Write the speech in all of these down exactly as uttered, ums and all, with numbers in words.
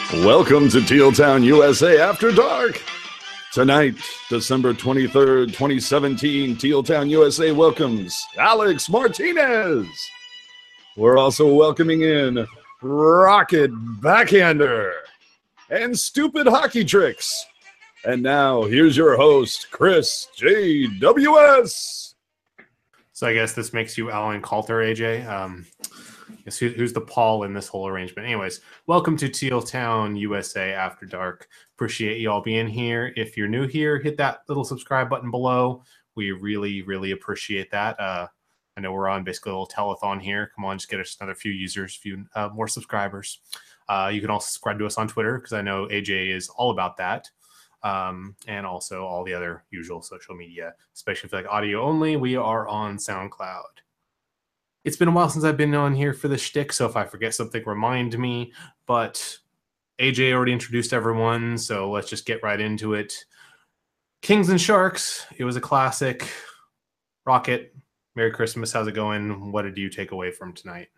Welcome to Teal Town, U S A After Dark. Tonight, December twenty-third, twenty seventeen, Teal Town, U S A welcomes Alex Martinez. We're also welcoming in Rocket Backhander and Stupid Hockey Tricks. And now, here's your host, Chris J W S. So I guess this makes you Alan Coulter, A J. Um, guess who, who's the Paul in this whole arrangement? Anyways, welcome to Teal Town, U S A After Dark. Appreciate you all being here. If you're new here, hit that little subscribe button below. We really, really appreciate that. Uh, I know we're on basically a little telethon here. Come on, just get us another few users, a few uh, more subscribers. Uh, you can also subscribe to us on Twitter because I know A J is all about that. Um, and also all the other usual social media, especially if you like audio only. We are on SoundCloud. It's been a while since I've been on here for the shtick, so if I forget something, remind me. But A J already introduced everyone, so let's just get right into it. Kings and Sharks, it was a classic. Rocket, Merry Christmas, how's it going? What did you take away from tonight?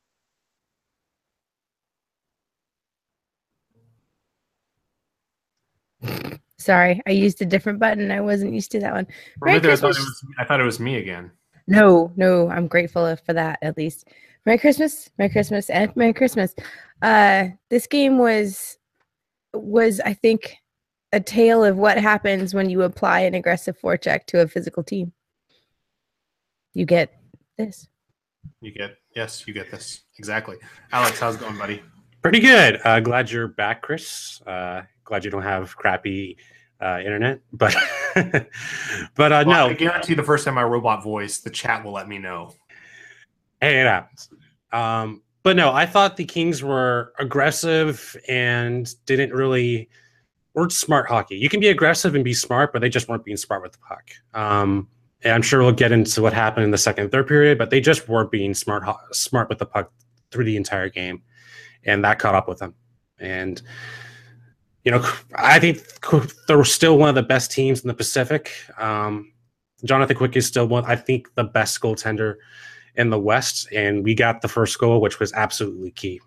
Sorry, I used a different button. I wasn't used to that one. Merry I, thought Christmas. it was, I thought it was me again. No, no, I'm grateful for that at least. Merry Christmas, Merry Christmas, and Merry Christmas. Uh, this game was, was I think, a tale of what happens when you apply an aggressive forecheck to a physical team. You get this. You get, yes, you get this. Exactly. Alex, how's it going, buddy? Pretty good. Uh, glad you're back, Chris. Uh, glad you don't have crappy uh, internet, but but uh, well, no. I guarantee the first time I robot voice, the chat will let me know. Hey, it happens. Um, but no, I thought the Kings were aggressive and didn't really weren't smart hockey. You can be aggressive and be smart, but they just weren't being smart with the puck. Um, and I'm sure we'll get into what happened in the second and third period, but they just weren't being smart smart with the puck through the entire game. And that caught up with them. And, you know, I think they were still one of the best teams in the Pacific. Um, Jonathan Quick is still one, I think, the best goaltender in the West. And we got the first goal, which was absolutely key.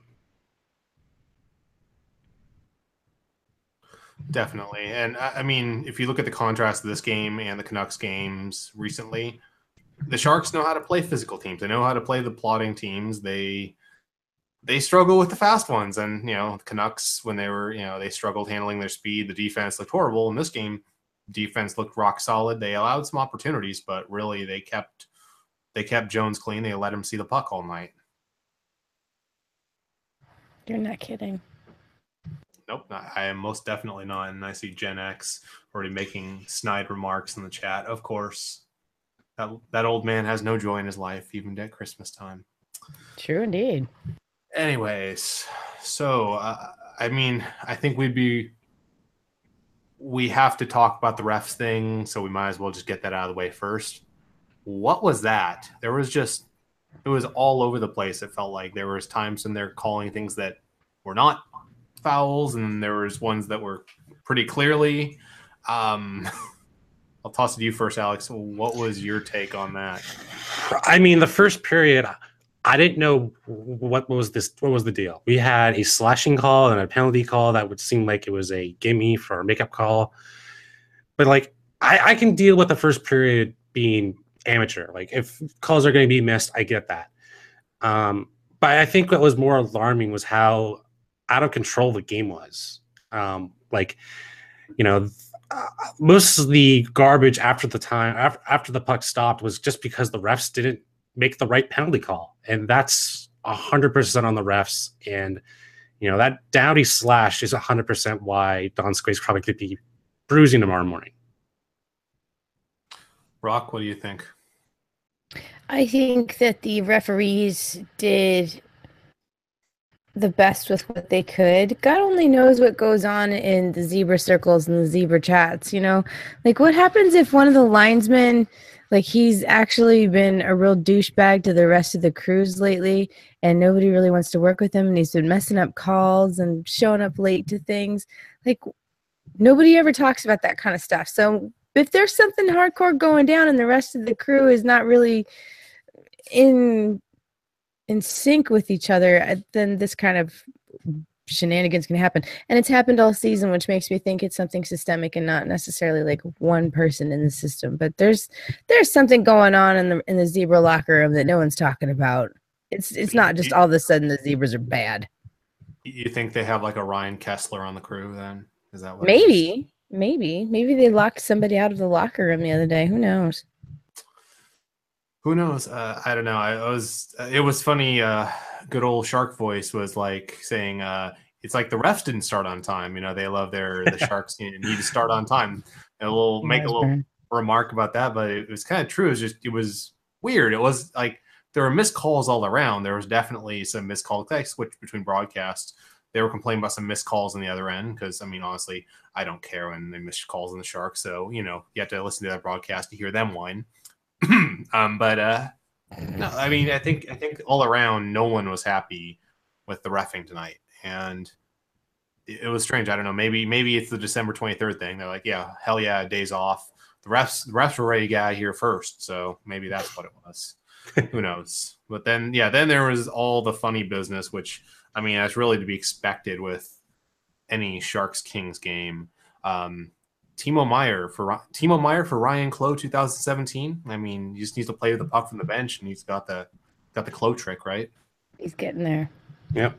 Definitely. And, I mean, if you look at the contrast of this game and the Canucks games recently, the Sharks know how to play physical teams. They know how to play the plotting teams. They... They struggle with the fast ones, and you know the Canucks when they were, you know, they struggled handling their speed. The defense looked horrible. In this game, defense looked rock solid. They allowed some opportunities, but really they kept they kept Jones clean. They let him see the puck all night. You're not kidding. Nope, not, I am most definitely not. And I see Gen X already making snide remarks in the chat. Of course, that that old man has no joy in his life, even at Christmas time. True indeed. Anyways, so uh, I mean, I think we'd be we have to talk about the refs thing, so we might as well just get that out of the way first. What was that? There was just it was all over the place. It felt like there was times when they're calling things that were not fouls, and there was ones that were pretty clearly. Um, I'll toss it to you first, Alex. What was your take on that? I mean, the first period, I didn't know what was this. What was the deal? We had a slashing call and a penalty call that would seem like it was a gimme for a makeup call. But like, I, I can deal with the first period being amateur. Like, if calls are going to be missed, I get that. Um, but I think what was more alarming was how out of control the game was. Um, like, you know, uh, most of the garbage after the time after, after the puck stopped was just because the refs didn't make the right penalty call. And that's one hundred percent on the refs. And, you know, that Doughty slash is one hundred percent why Don Squays probably could be bruising tomorrow morning. Rock, what do you think? I think that the referees did the best with what they could. God only knows what goes on in the zebra circles and the zebra chats, you know? Like, what happens if one of the linesmen... Like, he's actually been a real douchebag to the rest of the crews lately, and nobody really wants to work with him, and he's been messing up calls and showing up late to things. Like, nobody ever talks about that kind of stuff. So if there's something hardcore going down and the rest of the crew is not really in in sync with each other, then this kind of shenanigans can happen. And it's happened all season, which makes me think it's something systemic and not necessarily like one person in the system. But there's there's something going on in the in the zebra locker room that no one's talking about. It's it's not just all of a sudden the zebras are bad. You think they have like a Ryan Kessler on the crew then? Is that what maybe, maybe, maybe they locked somebody out of the locker room the other day. Who knows? Who knows? Uh, I don't know. I, I was. It was funny. Uh, good old Shark voice was like saying, uh, "It's like the refs didn't start on time." You know, they love their the Sharks need to start on time. And we'll make a little burn. remark about that, but it was kind of true. It was just it was weird. It was like there were missed calls all around. There was definitely some missed calls. I switched between broadcasts. They were complaining about some missed calls on the other end because, I mean, honestly, I don't care when they miss calls on the Sharks. So, you know, you have to listen to that broadcast to hear them whine. um, but uh, no, I mean, I think I think all around, no one was happy with the reffing tonight, and it, it was strange. I don't know. Maybe maybe it's the December twenty-third thing. They're like, yeah, hell yeah, days off. The refs the refs were ready to get out of here first, so maybe that's what it was. Who knows? But then, yeah, then there was all the funny business, which I mean, that's really to be expected with any Sharks Kings game. Um, Timo Meyer for Timo Meyer for Ryan Clough twenty seventeen. I mean, he just needs to play with the puck from the bench, and he's got the got the Clough trick, right? He's getting there. Yep.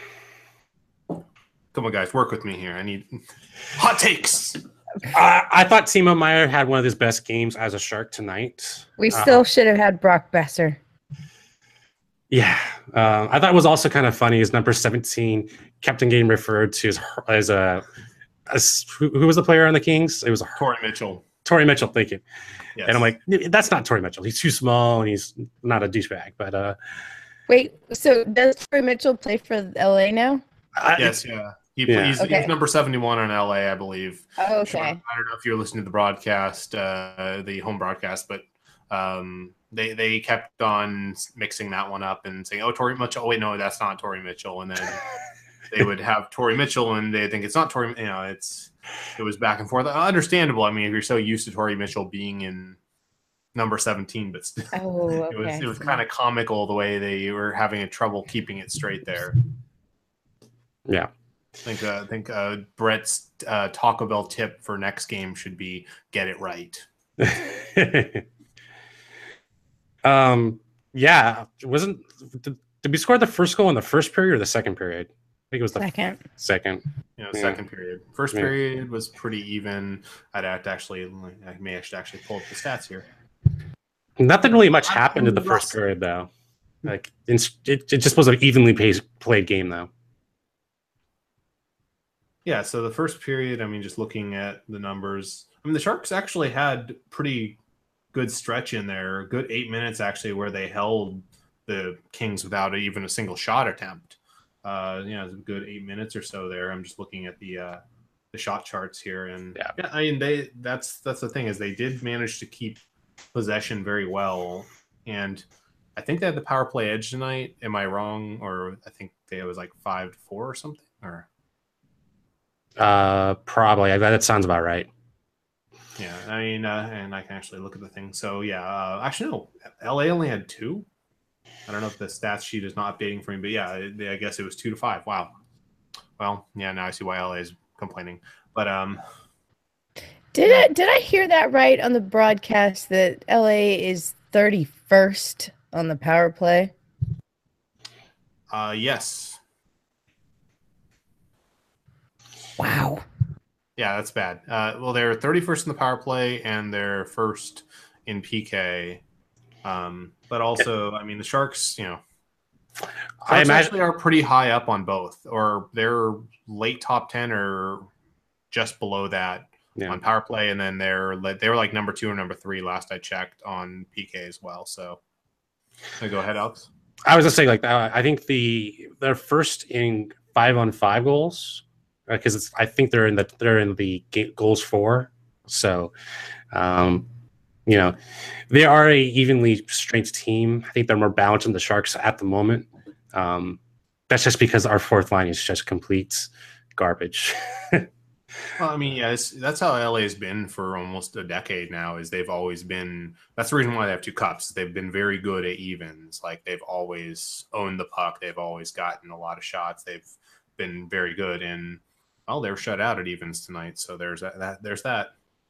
Come on, guys, work with me here. I need hot takes. Uh, I thought Timo Meyer had one of his best games as a Shark tonight. We still uh, should have had Brock Besser. Yeah, uh, I thought it was also kind of funny. His number seventeen kept on getting referred to as as a. As, who, who was the player on the Kings? It was a, Torrey Mitchell. Torrey Mitchell, thank you. Yes. And I'm like, that's not Torrey Mitchell. He's too small and he's not a douchebag. But uh, wait, so does Torrey Mitchell play for L A now? I, yes, yeah. He yeah. He's, okay. he's number seventy-one on L A, I believe. Oh, okay. Sure. I don't know if you're listening to the broadcast, uh, the home broadcast, but um, they they kept on mixing that one up and saying, "Oh, Torrey Mitchell." Oh, wait, no, that's not Torrey Mitchell. And then they would have Torrey Mitchell, and they think it's not Torrey. You know, it's it was back and forth. Understandable. I mean, if you're so used to Torrey Mitchell being in number seventeen, but still, oh, okay. it was it was kind of comical the way they were having a trouble keeping it straight there. Yeah. I think uh, I think uh, Brett's uh, Taco Bell tip for next game should be get it right. um. Yeah. It wasn't did, did we score the first goal in the first period or the second period? I think it was the second. Second. You know, yeah. second period. First yeah. period was pretty even. I'd have to actually, I may actually actually pull up the stats here. Nothing really much happened in the first period, though. Like it, it just was an evenly paced, played game, though. Yeah. So the first period, I mean, just looking at the numbers, I mean, the Sharks actually had pretty good stretch in there, good eight minutes actually, where they held the Kings without even a single shot attempt. Uh, you know, a good eight minutes or so there. I'm just looking at the uh, the shot charts here, and yeah. yeah, I mean, they that's that's the thing is they did manage to keep possession very well, and I think they had the power play edge tonight. Am I wrong? Or I think they was like five to four or something. Or uh, probably that sounds about right. Yeah, I mean, uh, and I can actually look at the thing. So yeah, uh, actually no, L A only had two. I don't know if the stats sheet is not updating for me, but yeah, I guess it was two to five. Wow. Well, yeah, now I see why L A is complaining. But um, did I did I hear that right on the broadcast that L A is thirty-first on the power play? Uh, yes. Wow. Yeah, that's bad. Uh, well, they're thirty-first in the power play and they're first in P K. Um, but also, I mean, the Sharks, you know, Sharks I imagine actually are pretty high up on both, or they're late top ten or just below that yeah. on power play, and then they're they were like number two or number three last I checked on P K as well. So, so go ahead, Alex. I was gonna say like uh, I think the they're first in five on five goals because uh, it's I think they're in the they're in the goals for so. Um, You know, they are a evenly strength team. I think they're more balanced than the Sharks at the moment. Um, that's just because our fourth line is just complete garbage. Well, I mean, yeah, it's, that's how L A has been for almost a decade now. Is they've always been. That's the reason why they have two cups. They've been very good at evens. Like they've always owned the puck. They've always gotten a lot of shots. They've been very good. And well, they were shut out at evens tonight, so there's that. that there's that.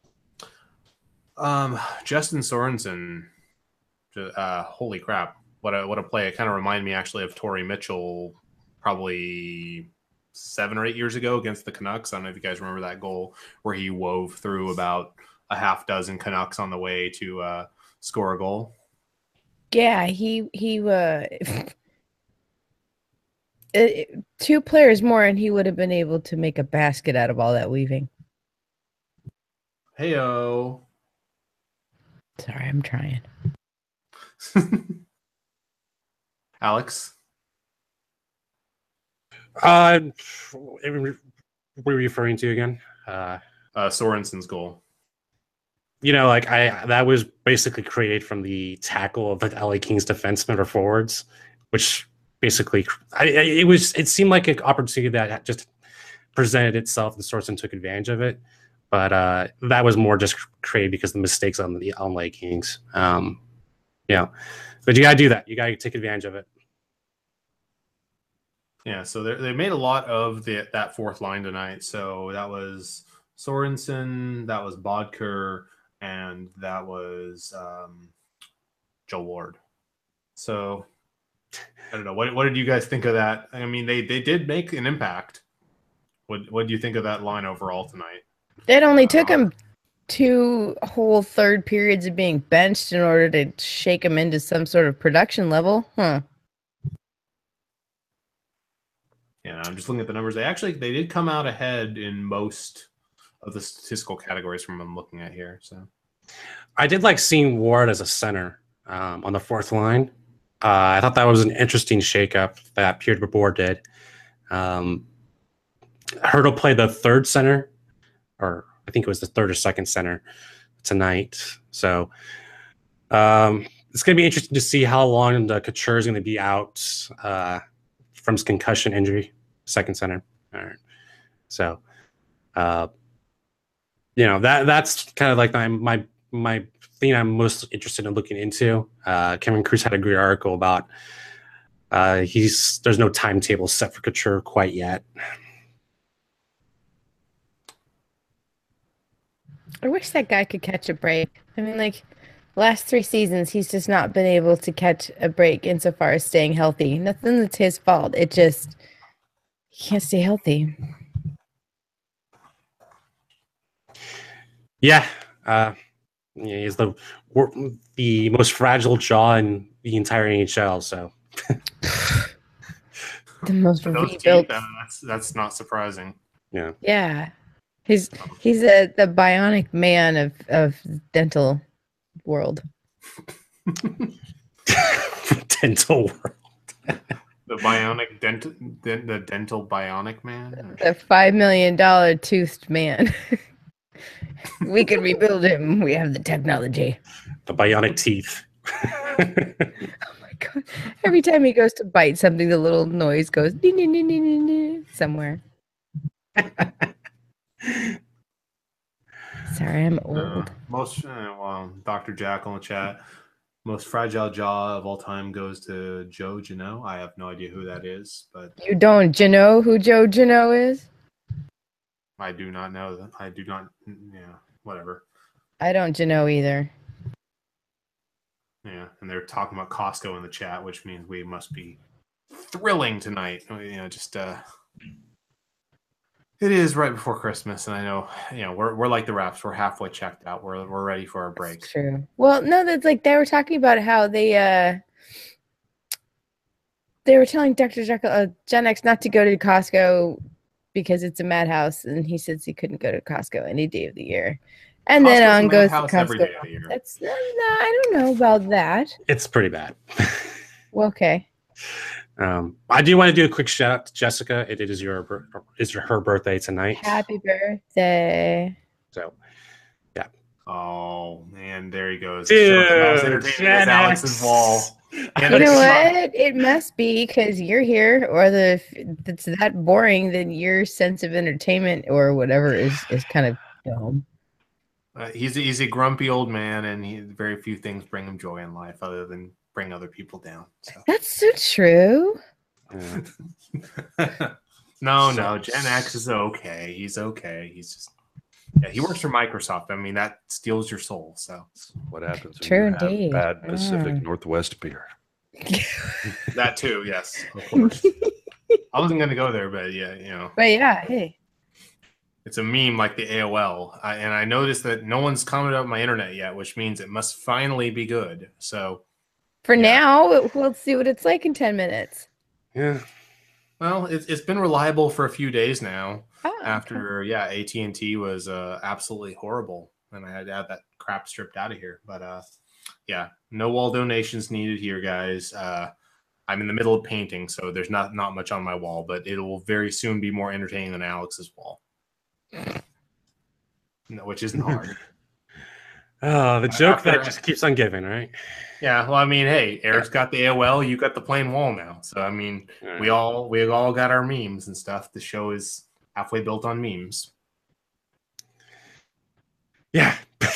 Um, Justin Sorensen, uh, holy crap! What a what a play! It kind of reminded me actually of Torrey Mitchell, probably seven or eight years ago against the Canucks. I don't know if you guys remember that goal where he wove through about a half dozen Canucks on the way to uh, score a goal. Yeah, he he uh, it, two players more, and he would have been able to make a basket out of all that weaving. Heyo. Sorry, I'm trying. Alex? Uh, what are we referring to again? Uh, uh, Sorensen's goal. You know, like I that was basically created from the tackle of the L A Kings defensemen or forwards, which basically I, I, it was. It seemed like an opportunity that just presented itself, and Sorensen took advantage of it. But uh, that was more just created because of the mistakes on the L A Kings. Um, yeah, but you gotta do that. You gotta take advantage of it. Yeah, so they made a lot of the that fourth line tonight. So that was Sorensen, that was Bodker, and that was um, Joe Ward. So I don't know. What what did you guys think of that? I mean, they they did make an impact. What what do you think of that line overall tonight? It only took him two whole third periods of being benched in order to shake him into some sort of production level, huh? Yeah, I'm just looking at the numbers. They actually they did come out ahead in most of the statistical categories from what I'm looking at here. So I did like seeing Ward as a center um, on the fourth line. Uh, I thought that was an interesting shakeup that Pierre DeBoer did. Um, Hurdle played the third center, or I think it was the third or second center tonight. So um, it's going to be interesting to see how long the Couture is going to be out uh, from his concussion injury. Second center. All right. So, uh, you know, that that's kind of like my my my thing I'm most interested in looking into. Uh, Kevin Cruz had a great article about uh, he's there's no timetable set for Couture quite yet. I wish that guy could catch a break. I mean, like, last three seasons, he's just not been able to catch a break insofar as staying healthy. Nothing that's his fault. It just, he can't stay healthy. Yeah. Uh, yeah, he's the the most fragile jaw in the entire N H L, so. The most those rebuilt. Teeth, uh, that's, that's not surprising. Yeah. Yeah. He's he's a the bionic man of, of dental world. Dental world. The bionic dental, the dental bionic man. The five million dollar toothed man. We can rebuild him. We have the technology. The bionic teeth. Oh my god! Every time he goes to bite something, the little noise goes ding, ding, ding, ding, ding, ding, somewhere. Sorry, I'm old. Uh, most uh, well, Doctor Jackal in the chat. Most fragile jaw of all time goes to Joe Jano. I have no idea who that is, but You don't you know who Joe Jano is? I do not know that. I do not. Yeah, whatever. I don't you know either. Yeah, and they're talking about Costco in the chat, which means we must be thrilling tonight. You know, just uh, it is right before Christmas, and I know you know we're we're like the Raps. We're halfway checked out. We're we're ready for our break. That's true. Well, no, that's like they were talking about how they uh they were telling Doctor Jekyll, uh, Gen X not to go to Costco because it's a madhouse, and he says he couldn't go to Costco any day of the year. And Costco's then a on goes to madhouse every day Costco. of the year. That's no, I don't know about that. It's pretty bad. Well, okay. Um, I do want to do a quick shout out to Jessica. It, it is your is your her birthday tonight. Happy birthday. So, yeah. Oh man, there he goes. Dude, Entertaining Gen as Alex's X. wall. And You know it's- what? It must be because you're here, or the if it's that boring, then your sense of entertainment or whatever is is kind of dumb. Uh, he's a, he's a grumpy old man, and he, very few things bring him joy in life other than bring other people down. So. That's so true. Yeah. No, no, Gen X is okay. He's okay. He's just yeah. He works for Microsoft. I mean, that steals your soul. So What happens when True you have indeed. bad Pacific Mm. Northwest beer? that too, yes, of course. I wasn't going to go there, but yeah, you know, But yeah, hey. it's a meme like the A O L, I, and I noticed that no one's commented on my internet yet, which means it must finally be good. So, For Yeah. now, we'll see what it's like in ten minutes. Yeah. well, it's it's been reliable for a few days now. Ah, okay. After yeah, A T and T was uh, absolutely horrible, and I had to have that crap stripped out of here. But uh, yeah, no wall donations needed here, guys. Uh, I'm in the middle of painting, so there's not not much on my wall, but it will very soon be more entertaining than Alex's wall. No, which isn't hard. Oh, the joke After- that just keeps on giving, right? Yeah, well, I mean, hey, Eric's got the A O L, you got the plain wall now. So I mean, we all we all got our memes and stuff. The show is halfway built on memes. Yeah.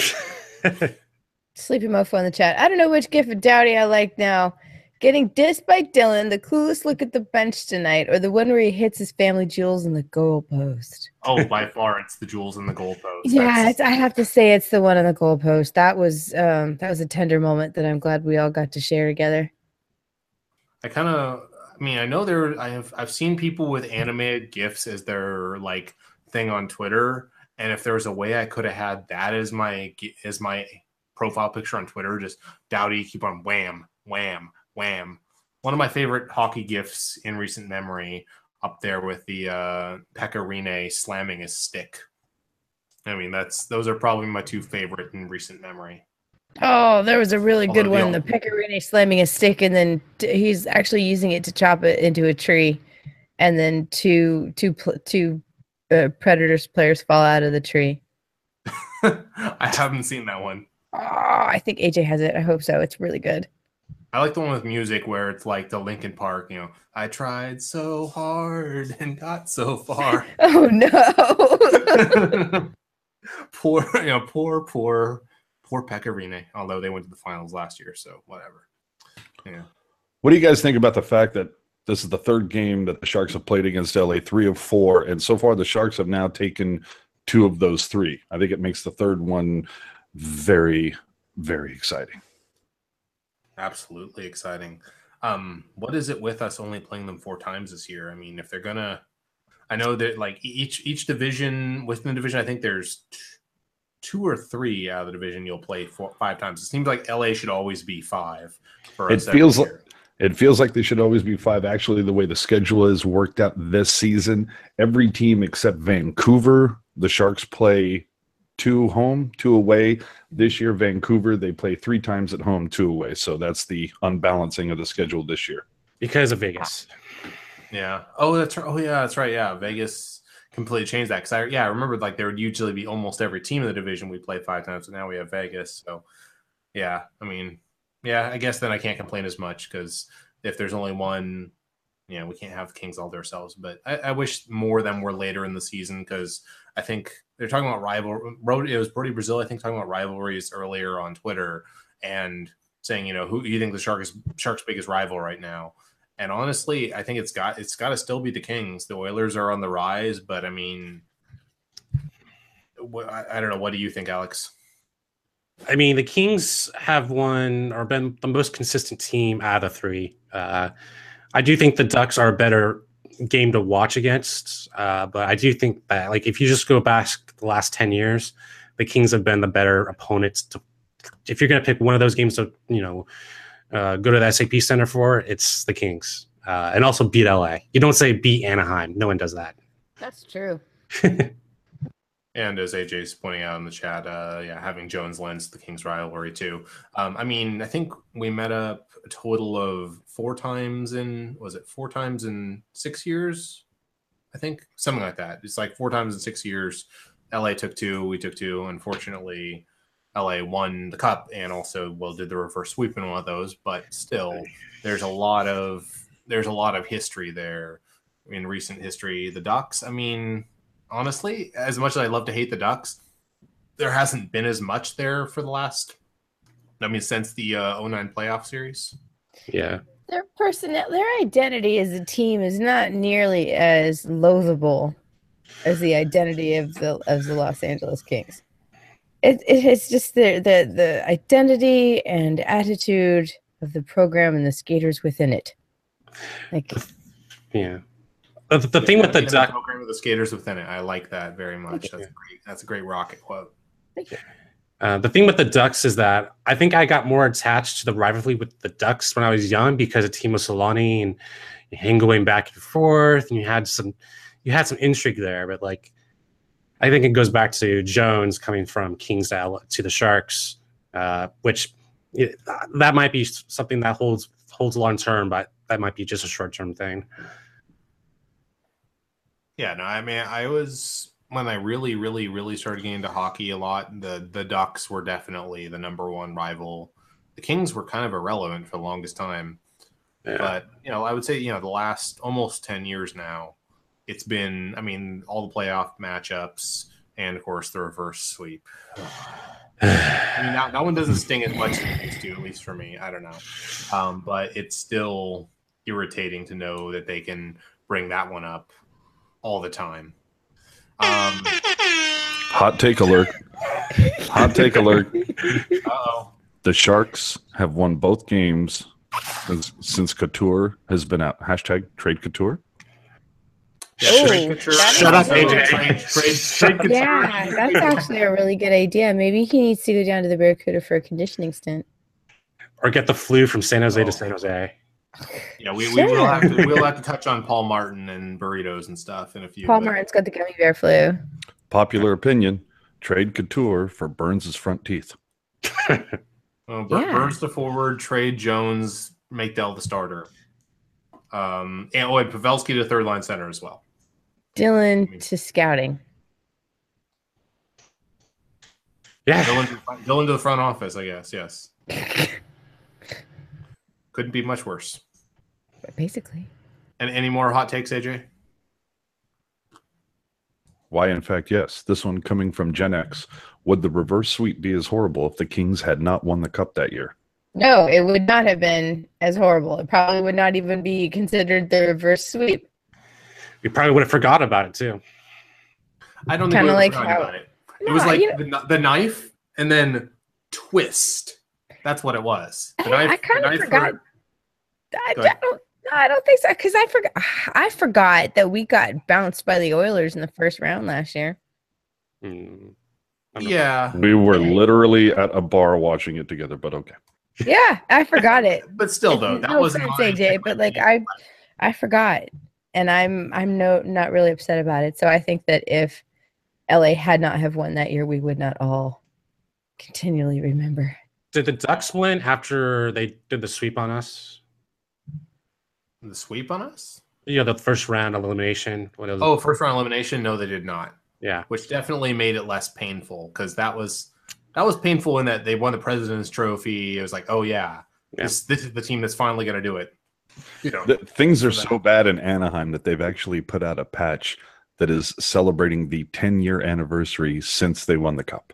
Sleepy Mofo in the chat. I don't know which gift of Dowdy I like now. Getting dissed by Dylan, the coolest look at the bench tonight, or the one where he hits his family jewels in the goalpost. Oh, by far, it's the jewels in the goalpost. Yeah, That's- it's, I have to say it's the one on the goalpost. That was um, that was a tender moment that I'm glad we all got to share together. I kind of, I mean, I know there. I have, I've seen people with animated gifs as their like thing on Twitter, and if there was a way I could have had that as my as my profile picture on Twitter, just Dowdy keep on wham, wham, wham. One of my favorite hockey gifs in recent memory, up there with the uh, Pekka Rinne slamming his stick. I mean, that's those are probably my two favorite in recent memory. Oh, there was a really good Although the one. The old- Pecorino slamming a stick, and then t- he's actually using it to chop it into a tree, and then two two pl- two uh, Predators players fall out of the tree. I haven't seen that one. Oh, I think A J has it. I hope so. It's really good. I like the one with music where it's like the Linkin Park, you know, I tried so hard and got so far. Oh no! poor, you know, poor, poor, poor Pekka Rinne, although they went to the finals last year, so whatever. Yeah. What do you guys think about the fact that this is the third game that the Sharks have played against L A, three of four, and so far the Sharks have now taken two of those three? I think it makes the third one very, very exciting. Absolutely exciting. Um, what is it with us only playing them four times this year? I mean, if they're gonna, I know that like each each division within the division, I think there's t- two or three out of the division you'll play four, five times. It seems like L A should always be five. For It us every feels like year. it feels like they should always be five. Actually, the way the schedule is worked out this season, every team except Vancouver, the Sharks play two home, two away. This year, Vancouver, they play three times at home, two away. So that's the unbalancing of the schedule this year. Because of Vegas. Yeah. Oh, that's right. Oh, yeah, that's right. Yeah, Vegas completely changed that because I yeah I remember like there would usually be almost every team in the division we play five times, and now we have Vegas. So yeah, I mean, yeah, I guess then I can't complain as much because if there's only one, you know, we can't have the Kings all to ourselves. But I, I wish more of them were later in the season because I think they're talking about rival. It was Brody Brazil, I think, talking about rivalries earlier on Twitter and saying, you know, who do you think the Sharks Sharks' biggest rival right now? And honestly, I think it's got it's got to still be the Kings. The Oilers are on the rise, but I mean, I, I don't know. What do you think, Alex? I mean, the Kings have won or been the most consistent team out of three. Uh, I do think the Ducks are a better game to watch against, uh, but I do think that, like, if you just go back the last ten years, the Kings have been the better opponents. To, if you're going to pick one of those games to, you know, uh, go to the S A P Center for, it's the Kings, uh, and also beat L A. You don't say beat Anaheim. No one does that. That's true. And as A J's pointing out in the chat, uh, yeah, having Jones lends the Kings rivalry too. Um, I mean, I think we met up a total of four times in, was it four times in six years? I think something like that. It's like four times in six years. L A took two, we took two. Unfortunately, L A won the cup and also, well, did the reverse sweep in one of those. But still, there's a lot of there's a lot of history there in recent history. The Ducks, I mean. Honestly, as much as I love to hate the Ducks, there hasn't been as much there for the last, I mean, since the uh, oh nine playoff series. Yeah. They're personnel, their identity as a team is not nearly as loathable as the identity of the of the Los Angeles Kings. It it is just the the the identity and attitude of the program and the skaters within it. Like, yeah. The, the thing with the the duck program with the skaters within it, I like that very much. Thank That's great. That's a great Rocket quote. thank you. Uh, the thing with the Ducks is that I think I got more attached to the rivalry with the Ducks when I was young because the team was Solani and him going back and forth, and you had some you had some intrigue there. But like, I think it goes back to Jones coming from Kings to, to the Sharks, uh, which it, that might be something that holds holds long term, but that might be just a short term thing. Yeah, no, I mean, I was when I really, really, really started getting into hockey a lot. The the Ducks were definitely the number one rival. The Kings were kind of irrelevant for the longest time, Yeah. but you know, I would say you know the last almost ten years now, it's been. I mean, all the playoff matchups and of course the reverse sweep. I mean, that, that one doesn't sting as much as it used to, at least for me. I don't know, um, but it's still irritating to know that they can bring that one up all the time. Um, Hot take alert. Hot take alert. uh-oh. The Sharks have won both games since, since Couture has been out. Hashtag trade Couture. Yeah, Oh, trade Couture. that Shut up, So, A J. Trade, trade, trade Couture. Yeah, that's actually a really good idea. Maybe he needs to go down to the Barracuda for a conditioning stint. Or get the flu from San Jose Oh. to San Jose. Yeah, we, we Sure. will have to we'll have to touch on Paul Martin and burritos and stuff in a few. Paul but- Martin's got the gummy bear flu. Popular opinion: trade Couture for Burns' front teeth. Well, Bur- Yeah. Burns the forward, trade Jones, make Dell the starter. Um, and oh, and Pavelski to third line center as well. Dylan to scouting. Yeah. Dylan, to- Dylan to the front office, I guess. Yes, couldn't be much worse. Basically. And any more hot takes, A J? Why, in fact, yes. This one coming from Gen X. Would the reverse sweep be as horrible if the Kings had not won the cup that year? No, it would not have been as horrible. It probably would not even be considered the reverse sweep. We probably would have forgot about it too. I don't think Kinda we like like how- about it. It was No, like you know- the, kn- the knife and then twist. That's what it was. The I- knife, I kinda the knife forgot. hurt. I, Go ahead. I don't. No, I don't think so. Because I forgot. I forgot that we got bounced by the Oilers in the first round last year. Hmm. I'm- Yeah, We were literally at a bar watching it together, but okay. Yeah, I forgot it. but still though, that no wasn't offense, A J, but like I, I forgot, and I'm I'm no not really upset about it. So I think that if L A had not have won that year, we would not all continually remember. Did the Ducks win after they did the sweep on us? the sweep on us. Yeah, the first round elimination. What was it? Oh, first round elimination. No, they did not. Yeah. Which definitely made it less painful because that was that was painful in that they won the President's Trophy. It was like, oh yeah, Yeah. this this is the team that's finally going to do it. You know, The, things are For that. so bad in Anaheim that they've actually put out a patch that is celebrating the ten-year anniversary since they won the cup.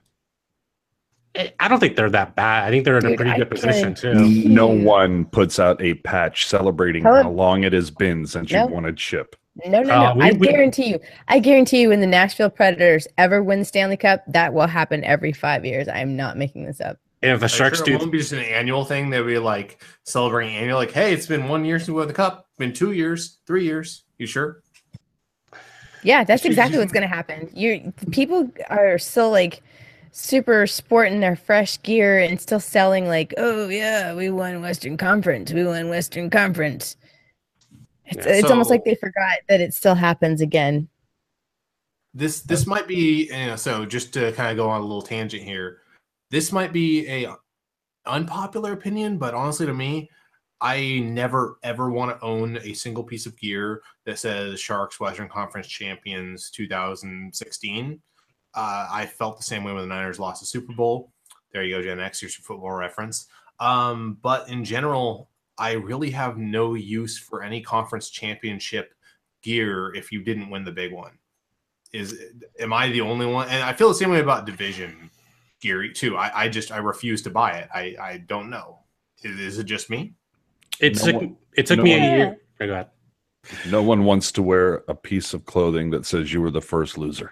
I- I don't think they're that bad. I think they're in a Dude, pretty I good position too. guarantee- No one puts out a patch celebrating Tell how it- long it has been since No. you won a chip. No, no, Uh, no. we- I we- guarantee you. I guarantee you, when the Nashville Predators ever win the Stanley Cup, that will happen every five years. I'm not making this up. And if the Are you Sharks sure it do, won't be just an annual thing. They'll be like celebrating annual, like, hey, it's been one year since we won the cup. Been two years, three years. You sure? Yeah, that's Should- exactly what's going to happen. You people are still like super sporting their fresh gear and still selling like, oh yeah, we won Western Conference. We won Western Conference. It's Yeah, it's almost so- like they forgot that it still happens again. This this might be you know, so just to kind of go on a little tangent here. This might be a unpopular opinion, but honestly, to me, I never ever want to own a single piece of gear that says Sharks Western Conference Champions two thousand sixteen. Uh, I felt the same way when the Niners lost the Super Bowl. There you go, Gen X. Here's your football reference. Um, but in general, I really have no use for any conference championship gear if you didn't win the big one. Is am I the only one? And I feel the same way about division gear too. I, I just I refuse to buy it. I, I don't know. Is, is it just me? It No took one- it took no me one- a year. Oh, go ahead. No one wants to wear a piece of clothing that says you were the first loser.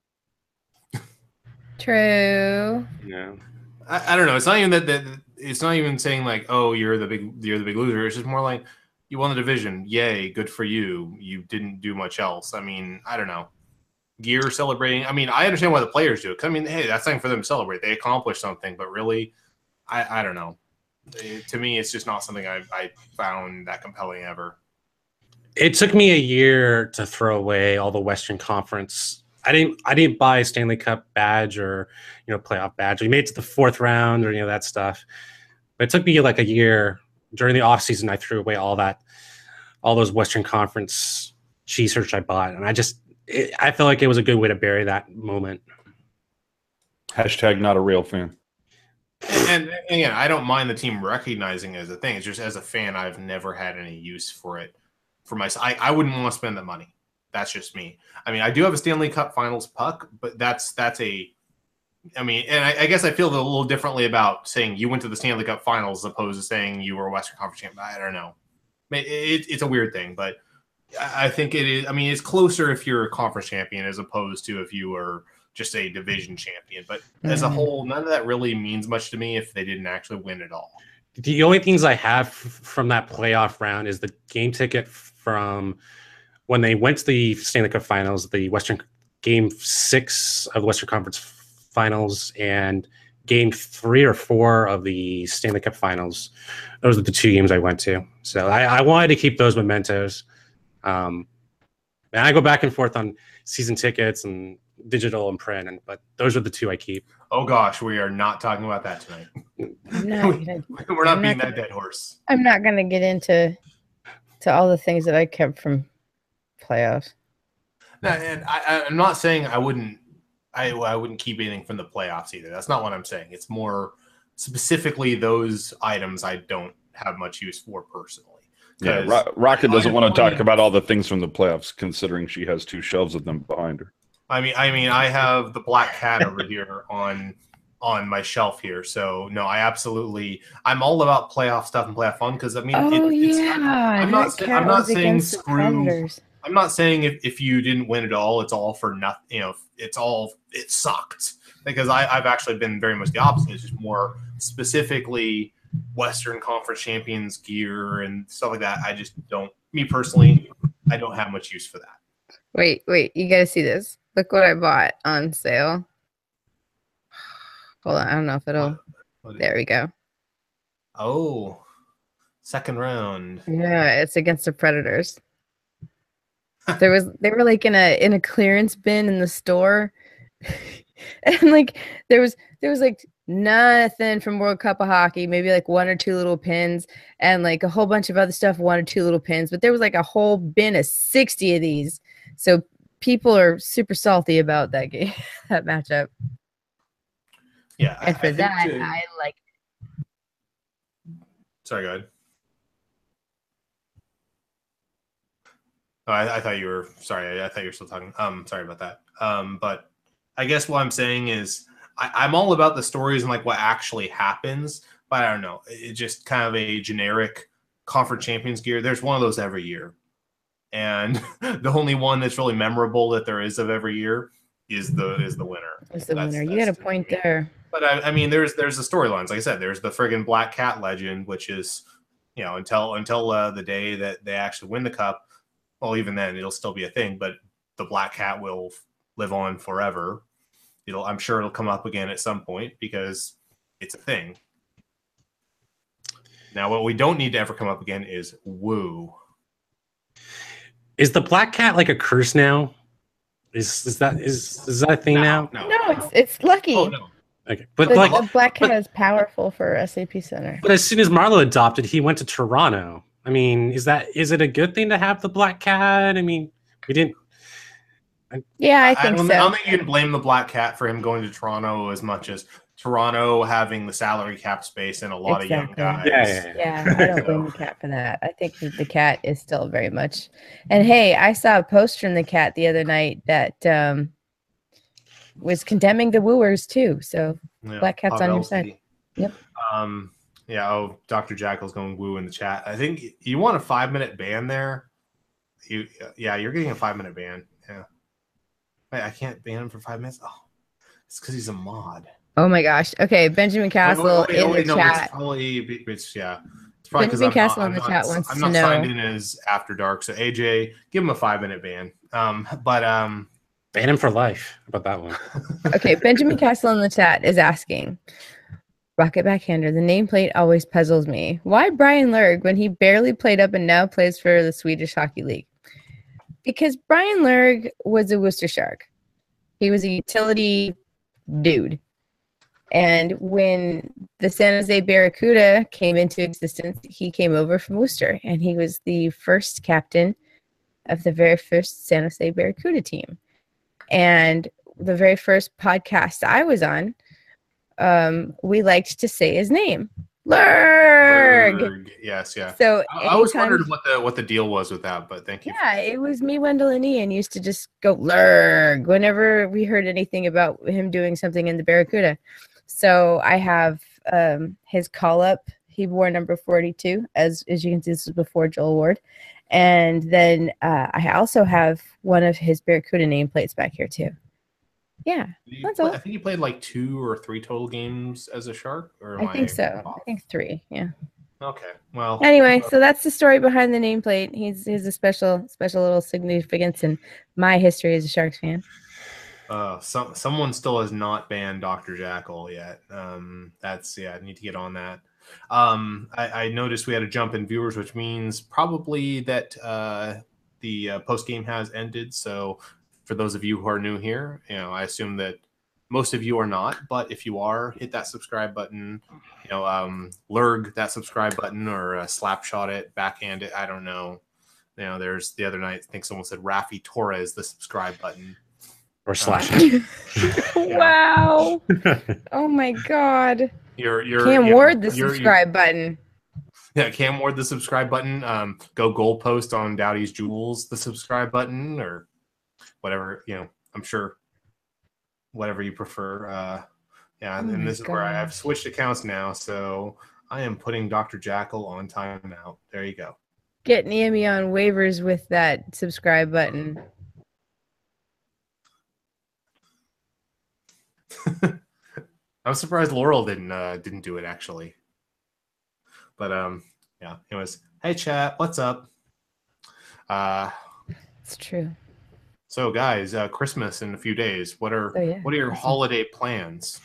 True. Yeah. I, I don't know. It's not even that, that. It's not even saying like, "Oh, you're the big, you're the big loser." It's just more like, "You won the division. Yay, good for you. You didn't do much else." I mean, I don't know. Gear celebrating. I mean, I understand why the players do it. 'Cause, I mean, hey, that's something for them to celebrate. They accomplished something, but really, I, I don't know. It- to me, it's just not something I, I found that compelling ever. It took me a year to throw away all the Western Conference. I didn't I didn't buy a Stanley Cup badge or, you know, playoff badge. We made it to the fourth round or, you know, that stuff. But it took me like a year. During the offseason, I threw away all that, all those Western Conference cheese search I bought. And I just, it, I felt like it was a good way to bury that moment. Hashtag not a real fan. And, and again, I don't mind the team recognizing it as a thing. It's just as a fan, I've never had any use for it. For myself, I, I wouldn't want to spend the money. That's just me. I mean, I do have a Stanley Cup Finals puck, but that's that's a. I mean, and I, I guess I feel a little differently about saying you went to the Stanley Cup Finals as opposed to saying you were a Western Conference champion. I don't know. It, it, it's a weird thing, but I think it is. I mean, it's closer if you're a conference champion as opposed to if you were just a division champion. But mm-hmm. as a whole, none of that really means much to me if they didn't actually win it all. The only things I have from that playoff round is the game ticket from when they went to the Stanley Cup Finals, the Western Game Six of the Western Conference Finals, and Game Three or Four of the Stanley Cup Finals. Those are the two games I went to. So I, I wanted to keep those mementos. Um, and I go back and forth on season tickets and digital and print, and but those are the two I keep. Oh gosh, we are not talking about that tonight. I'm not gonna, We're not I'm being not that dead horse. I'm not going to get into to all the things that I kept from playoffs. No, and I, I'm not saying I wouldn't. I I wouldn't keep anything from the playoffs either. That's not what I'm saying. It's more specifically those items I don't have much use for personally. Yeah, Ro- Rocket doesn't want to talk about all the things from the playoffs, considering she has two shelves of them behind her. I mean, I mean, I have the Black Cat over here on on my shelf here. So no, I absolutely, I'm all about playoff stuff and playoff fun because I mean, oh it, it's, yeah, I'm, I'm not, I'm not saying screw. The I'm not saying if, if you didn't win it all, it's all for nothing. You know, it's all it sucked because I, I've actually been very much the opposite. It's just more specifically Western Conference champions gear and stuff like that. I just don't. Me personally, I don't have much use for that. Wait, wait, you gotta see this. Look what I bought on sale. Hold on, I don't know if it'll. What? What there we go. Oh, second round. Yeah, it's against the Predators. There was they were like in a in a clearance bin in the store, and like there was there was like nothing from World Cup of Hockey, maybe like one or two little pins, and like a whole bunch of other stuff, one or two little pins. But there was like a whole bin of sixty of these. So people are super salty about that game, that matchup. Yeah, and for I that, to... I like. Sorry, go ahead. Oh, I, I thought you were sorry. I, I thought you were still talking. Um, sorry about that. Um, but I guess what I'm saying is I, I'm all about the stories and like what actually happens. But I don't know. It's just kind of a generic conference champions gear. There's one of those every year, and the only one that's really memorable that there is of every year is the is the winner. Is the that's, winner? You got a point there. But I, I mean, there's there's the storylines. Like I said, there's the friggin' Black Cat legend, which is, you know, until until uh, the day that they actually win the cup. Well, even then, it'll still be a thing. But the Black Cat will live on forever. It'll, I'm sure, it'll come up again at some point because it's a thing. Now, what we don't need to ever come up again is woo. Is the Black Cat like a curse now? Is is that is is that a thing no, now? No, no, it's it's lucky. Oh, no. Okay, but the, like the Black Cat but, is powerful for S A P Center. But as soon as Marlo adopted, he went to Toronto. I mean, is that is it a good thing to have the Black Cat? I mean, we didn't. I, yeah, I think I don't, so. I don't think you can blame the Black Cat for him going to Toronto as much as Toronto having the salary cap space and a lot exactly. of young guys. Yeah, yeah, yeah. yeah I don't blame the Cat for that. I think the Cat is still very much. And hey, I saw a post from the Cat the other night that um, was condemning the Wooers too. So yeah, Black Cat's on your side. Yep. Um, Yeah. Oh, Doctor Jackal's going woo in the chat. I think you want a five minute ban there. You, yeah, you're getting a five minute ban. Yeah. Wait, I can't ban him for five minutes. Oh, it's because he's a mod. Oh my gosh. Okay, Benjamin Castle oh, wait, wait, in oh, wait, the no, chat. It's probably, it's, yeah. It's probably because Benjamin I'm Castle not, in I'm the not, chat wants I'm to not know. signed in as After Dark. So A J, give him a five minute ban. Um, but um, ban him for life. How about that one? Okay, Benjamin Castle in the chat is asking, Rocket Backhander, the nameplate always puzzles me. Why Brian Lerg when he barely played up and now plays for the Swedish Hockey League? Because Brian Lerg was a Worcester Shark. He was a utility dude. And when the San Jose Barracuda came into existence, he came over from Worcester, and he was the first captain of the very first San Jose Barracuda team. And the very first podcast I was on, um, we liked to say his name, Lerg. Lerg. Yes, yeah. So I, I always anytime- wondered what the what the deal was with that, but thank you. Yeah, it was me, Wendell, and Ian used to just go Lerg whenever we heard anything about him doing something in the Barracuda. So I have um, his call up. He wore number forty-two, as as you can see, this was before Joel Ward. And then uh, I also have one of his Barracuda nameplates back here too. Yeah, You that's play- all. I think you played like two or three total games as a Shark. Or am I think so. off? I think three. Yeah. Okay. Well. Anyway, so that's the story behind the nameplate. He's he's a special special little significance in my history as a Sharks fan. Uh, some someone still has not banned Doctor Jackal yet. Um, that's yeah, I need to get on that. Um, I, I noticed we had a jump in viewers, which means probably that uh, the uh, post game has ended. So for those of you who are new here, you know, I assume that most of you are not, but if you are, hit that subscribe button. You know, um, lurg that subscribe button or uh, slap shot it, backhand it. I don't know. You know, there's the other night. I think someone said Rafi Torres the subscribe button. Or slash it. Wow. Oh my God. You're you're Cam you know, Ward the you're- subscribe button. Yeah, Cam Ward the subscribe button. Um, go goalpost on Dowdy's Jewels the subscribe button or whatever. You know, I'm sure whatever you prefer. Uh, yeah, Oh and my this is where I have gosh. switched accounts now, so I am putting Doctor Jackal on timeout. There you go. Get Naomi on waivers with that subscribe button. I'm surprised Laurel didn't uh, didn't do it actually. But um, yeah. Anyways, hey chat, what's up? Uh, It's true. so guys, uh, Christmas in a few days. What are Oh, yeah. what are your Awesome. holiday plans?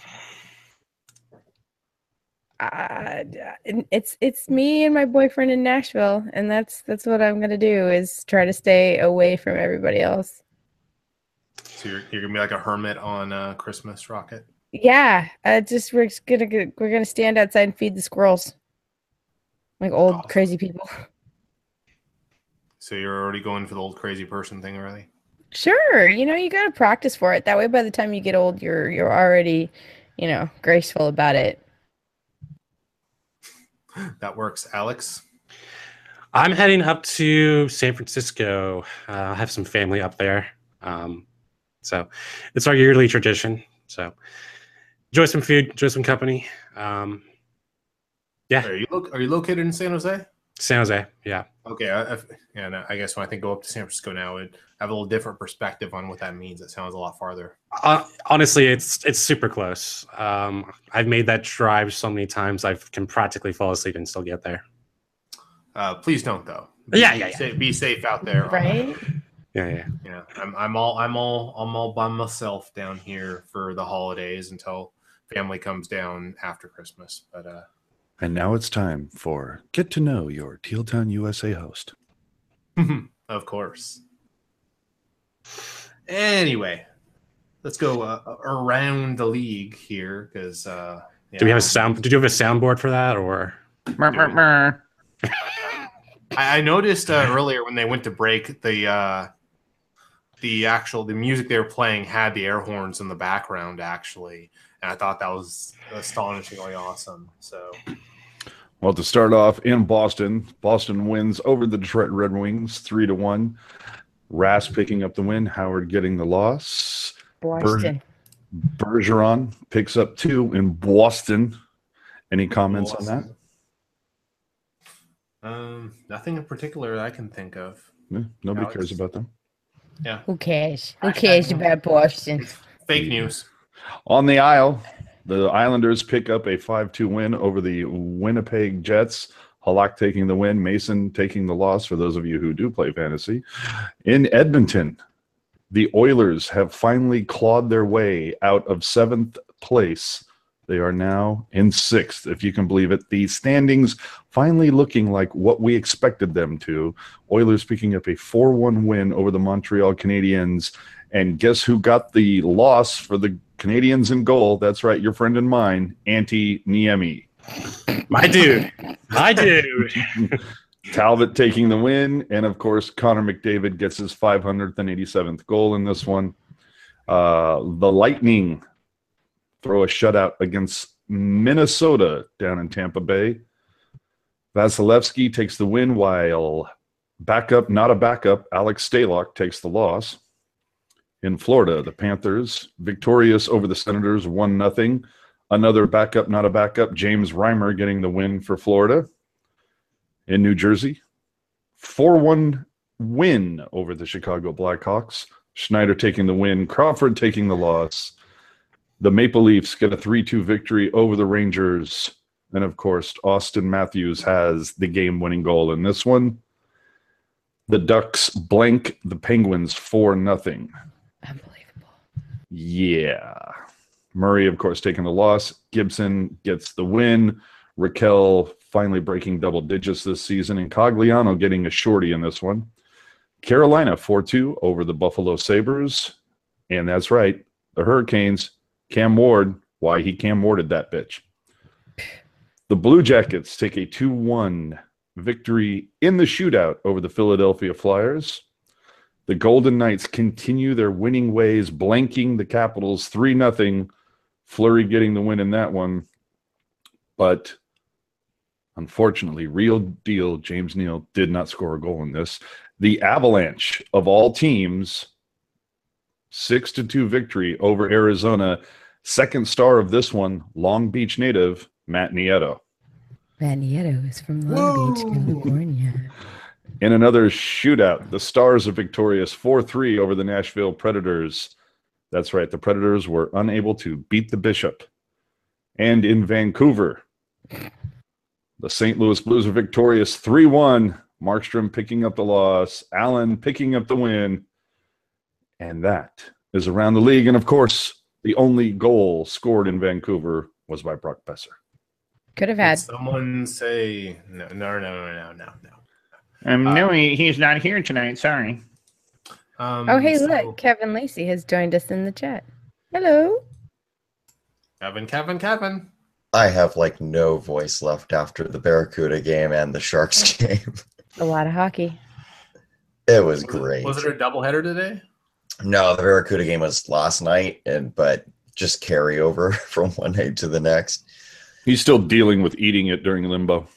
Uh, it's it's me and my boyfriend in Nashville, and that's that's what I'm gonna do is try to stay away from everybody else. So you're, you're gonna be like a hermit on uh, Christmas, Rocket. Yeah, uh, just we're just gonna go- we're gonna stand outside and feed the squirrels, like old Awesome. crazy people. So you're already going for the old crazy person thing already. Sure, you know you gotta practice for it. That way, by the time you get old, you're you're already, you know, graceful about it. That works, Alex. I'm heading up to San Francisco. Uh, I have some family up there. Um, so it's our yearly tradition. So enjoy some food, enjoy some company. Um, yeah, Are you lo- are you located in San Jose? San Jose. Yeah. Okay, I, I, yeah. No, I guess when I think go up to San Francisco now, it I have a little different perspective on what that means. It sounds a lot farther. Uh, honestly, it's it's super close. Um, I've made that drive so many times I can practically fall asleep and still get there. Uh, please don't though. Be, Yeah, yeah, yeah. Sa- be safe out there. Right? Yeah, yeah. Yeah, I'm I'm all I'm all I'm all by myself down here for the holidays until family comes down after Christmas. But uh, And now it's time for Get to Know Your Teal Town U S A host. of course. Anyway, let's go uh, around the league here because. Uh, Do we have a yeah. sound? Did you have a soundboard for that, or? I, I noticed uh, earlier when they went to break, the uh, the actual the music they were playing had the air horns in the background actually, and I thought that was astonishingly awesome. So Well, to start off in Boston, Boston wins over the Detroit Red Wings three to one. Rass picking up the win, Howard getting the loss. Boston. Bergeron picks up two in Boston. Any comments on that? Um, nothing in particular that I can think of. Yeah, nobody Alex? cares about them. Yeah. Who cares? Who Hashtag cares no. about Boston? It's fake Yeah. news. On the aisle, the Islanders pick up a five two win over the Winnipeg Jets. Halak taking the win, Mason taking the loss, for those of you who do play fantasy. In Edmonton, the Oilers have finally clawed their way out of seventh place. They are now in sixth, if you can believe it. The standings finally looking like what we expected them to. Oilers picking up a four one win over the Montreal Canadiens. And guess who got the loss for the Canadians in goal? That's right, your friend and mine, Antti Niemi. My dude. My dude. Talbot taking the win. And, of course, Connor McDavid gets his five hundred eighty-seventh goal in this one. Uh, the Lightning throw a shutout against Minnesota down in Tampa Bay. Vasilevsky takes the win, while backup, not a backup, Alex Stalock takes the loss. In Florida, the Panthers victorious over the Senators, one nothing. Another backup, not a backup, James Reimer getting the win for Florida. In New Jersey, four one win over the Chicago Blackhawks. Schneider taking the win, Crawford taking the loss. The Maple Leafs get a three two victory over the Rangers. And, of course, Austin Matthews has the game-winning goal in this one. The Ducks blank the Penguins four nothing. Unbelievable. Yeah. Murray, of course, taking the loss. Gibson gets the win. Raquel finally breaking double digits this season. And Cogliano getting a shorty in this one. Carolina four two over the Buffalo Sabres. And that's right, the Hurricanes. Cam Ward, why he Cam Warded that bitch. The Blue Jackets take a two one victory in the shootout over the Philadelphia Flyers. The Golden Knights continue their winning ways, blanking the Capitals three nothing. Fleury getting the win in that one. But unfortunately, real deal, James Neal did not score a goal in this. The Avalanche, of all teams, six to two victory over Arizona. Second star of this one, Long Beach native, Matt Nieto. Matt Nieto is from Long Beach, Whoa. California. In another shootout, the Stars are victorious four three over the Nashville Predators. That's right, the Predators were unable to beat the Bishop. And in Vancouver, the Saint Louis Blues are victorious three one. Markstrom picking up the loss, Allen picking up the win. And that is around the league. And, of course, the only goal scored in Vancouver was by Brock Besser. Could have Did had. someone say no, no, no, no, no, no, no. Um, Uh, no, he, he's not here tonight. Sorry. Um, Oh, hey, so- look. Kevin Lacey has joined us in the chat. Hello. Kevin, Kevin, Kevin. I have like no voice left after the Barracuda game and the Sharks game. A lot of hockey. It was Was it- great. Was it a doubleheader today? No, the Barracuda game was last night, and but just carry over from one night to the next. He's still dealing with eating it during limbo.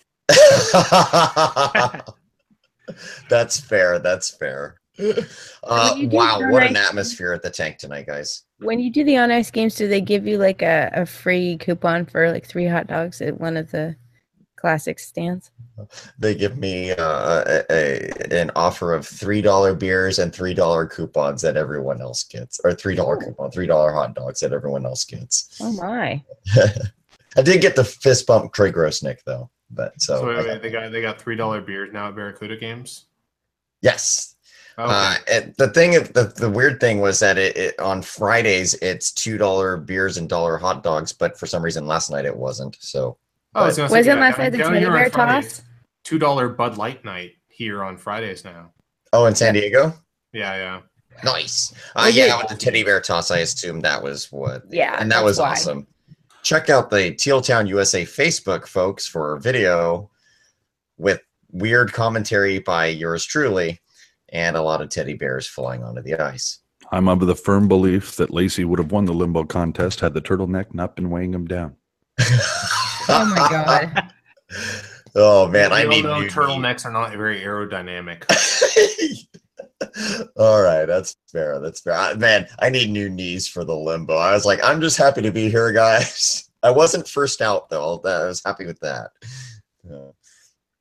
That's fair. That's fair. Uh, When you do wow, your what an nice- atmosphere at the tank tonight, guys. When you do the on ice games, do they give you like a, a free coupon for like three hot dogs at one of the classic stands? They give me uh, a, a, an offer of three dollar beers and three dollar coupons that everyone else gets, or three dollar Oh. coupon, three dollar hot dogs that everyone else gets. Oh my. I did get the fist bump Craig Grosnick though, but so, So wait, I wait, got- they got they got three dollar beers now at Barracuda games. yes. Okay. Uh, and the thing, the, the weird thing was that it, it on Fridays it's two dollar beers and dollar hot dogs, but for some reason last night it wasn't. So oh, I was gonna say, Wasn't yeah, last down- night the down teddy here on bear Fridays, toss? Two dollar Bud Light night here on Fridays now. oh, in San Diego, Yeah, yeah. nice. Uh, Was yeah, it- with the teddy bear toss, I assumed that was what. Yeah, and that that's was why. awesome. Check out the Teal Town U S A Facebook, folks, for a video with weird commentary by yours truly and a lot of teddy bears flying onto the ice. I'm of the firm belief that Lacey would have won the limbo contest had the turtleneck not been weighing him down. Oh my god. Oh man, We I all need know new turtlenecks are not very aerodynamic. knees. All right, that's fair. That's fair. I- Man, I need new knees for the limbo. I was like, I'm just happy to be here, guys. I wasn't first out though. I was happy with that. Yeah.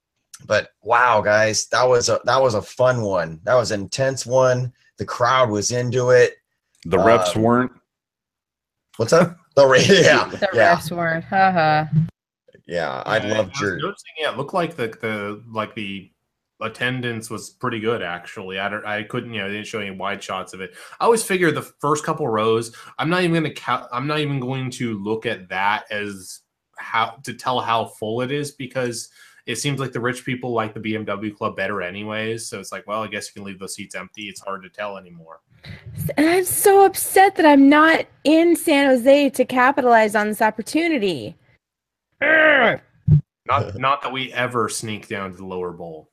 But wow, guys, that was a that was a fun one. That was an intense one. The crowd was into it. The refs Um, weren't. What's up? The ra- yeah, The yeah, refs weren't. Haha. yeah. I Yeah, loved I was your. noticing, yeah, it looked like the the like the attendance was pretty good actually. I don't, I couldn't, you know, they didn't show any wide shots of it. I always figure the first couple rows. I'm not even going to count. I'm not even going to look at that as how to tell how full it is because it seems like the rich people like the B M W club better anyways. So it's like, well, I guess you can leave those seats empty. It's hard to tell anymore. And I'm so upset that I'm not in San Jose to capitalize on this opportunity. Urgh. Not not that we ever sneak down to the lower bowl.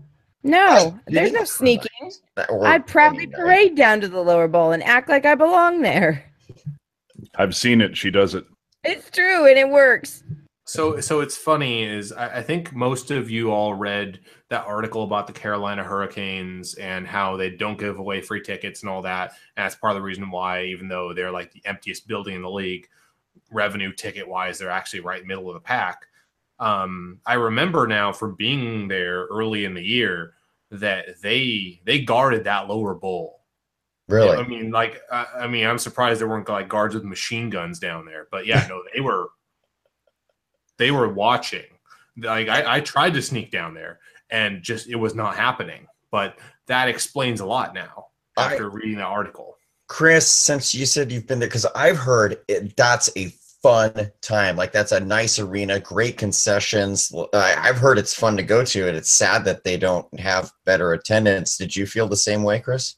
No, I- there's no sneaking. That were- I proudly I mean, I- parade down to the lower bowl and act like I belong there. I've seen it. She does it. It's true, and it works. So, so it's funny is I, I think most of you all read that article about the Carolina Hurricanes and how they don't give away free tickets and all that. And that's part of the reason why, even though they're like the emptiest building in the league, revenue ticket wise, they're actually right middle of the pack. Um, I remember now from being there early in the year that they they guarded that lower bowl. Really? I mean, like, I, I mean, I'm surprised there weren't like guards with machine guns down there. But yeah, no, they were. They were watching. Like I, I tried to sneak down there, and just it was not happening. But that explains a lot now after I, reading the article. Chris, since you said you've been there, because I've heard it, that's a fun time. Like that's a nice arena, great concessions. I, I've heard it's fun to go to, and it's sad that they don't have better attendance. Did you feel the same way, Chris?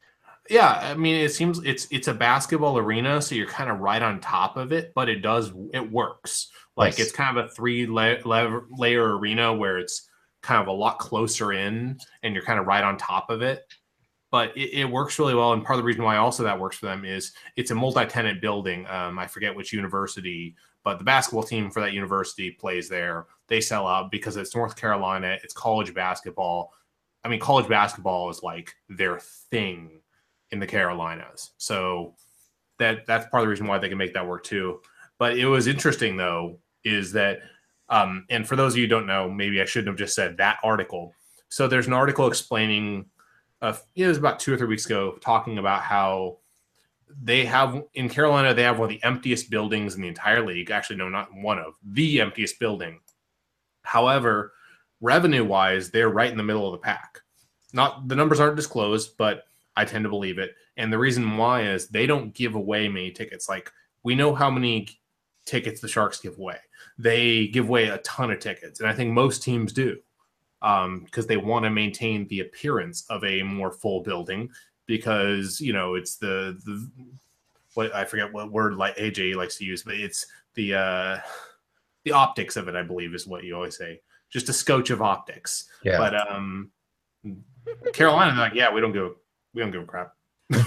Yeah, I mean, it seems it's it's a basketball arena, so you're kind of right on top of it, but it does it works. Like Nice. it's kind of a three layer, layer arena where it's kind of a lot closer in, and you're kind of right on top of it. But it, it works really well, and part of the reason why also that works for them is it's a multi-tenant building. Um, I forget which university, but the basketball team for that university plays there. They sell out because it's North Carolina. It's college basketball. I mean, college basketball is like their thing in the Carolinas. So that that's part of the reason why they can make that work too. But it was interesting though, is that, um, and for those of you who don't know, maybe I shouldn't have just said that article. So there's an article explaining, uh, it was about two or three weeks ago, talking about how they have, in Carolina, they have one of the emptiest buildings in the entire league. Actually, no, not one of, the emptiest building. However, revenue-wise, they're right in the middle of the pack. Not, the numbers aren't disclosed, but I tend to believe it. And the reason why is they don't give away many tickets. Like, we know how many tickets the Sharks give away. They give away a ton of tickets, and I think most teams do um, because they want to maintain the appearance of a more full building because, you know, it's the, the what I forget what word like A J likes to use, but it's the uh, the optics of it, I believe, is what you always say. Just a scotch of optics. Yeah. But um, Carolina, they're like, yeah, we don't give we don't give a crap.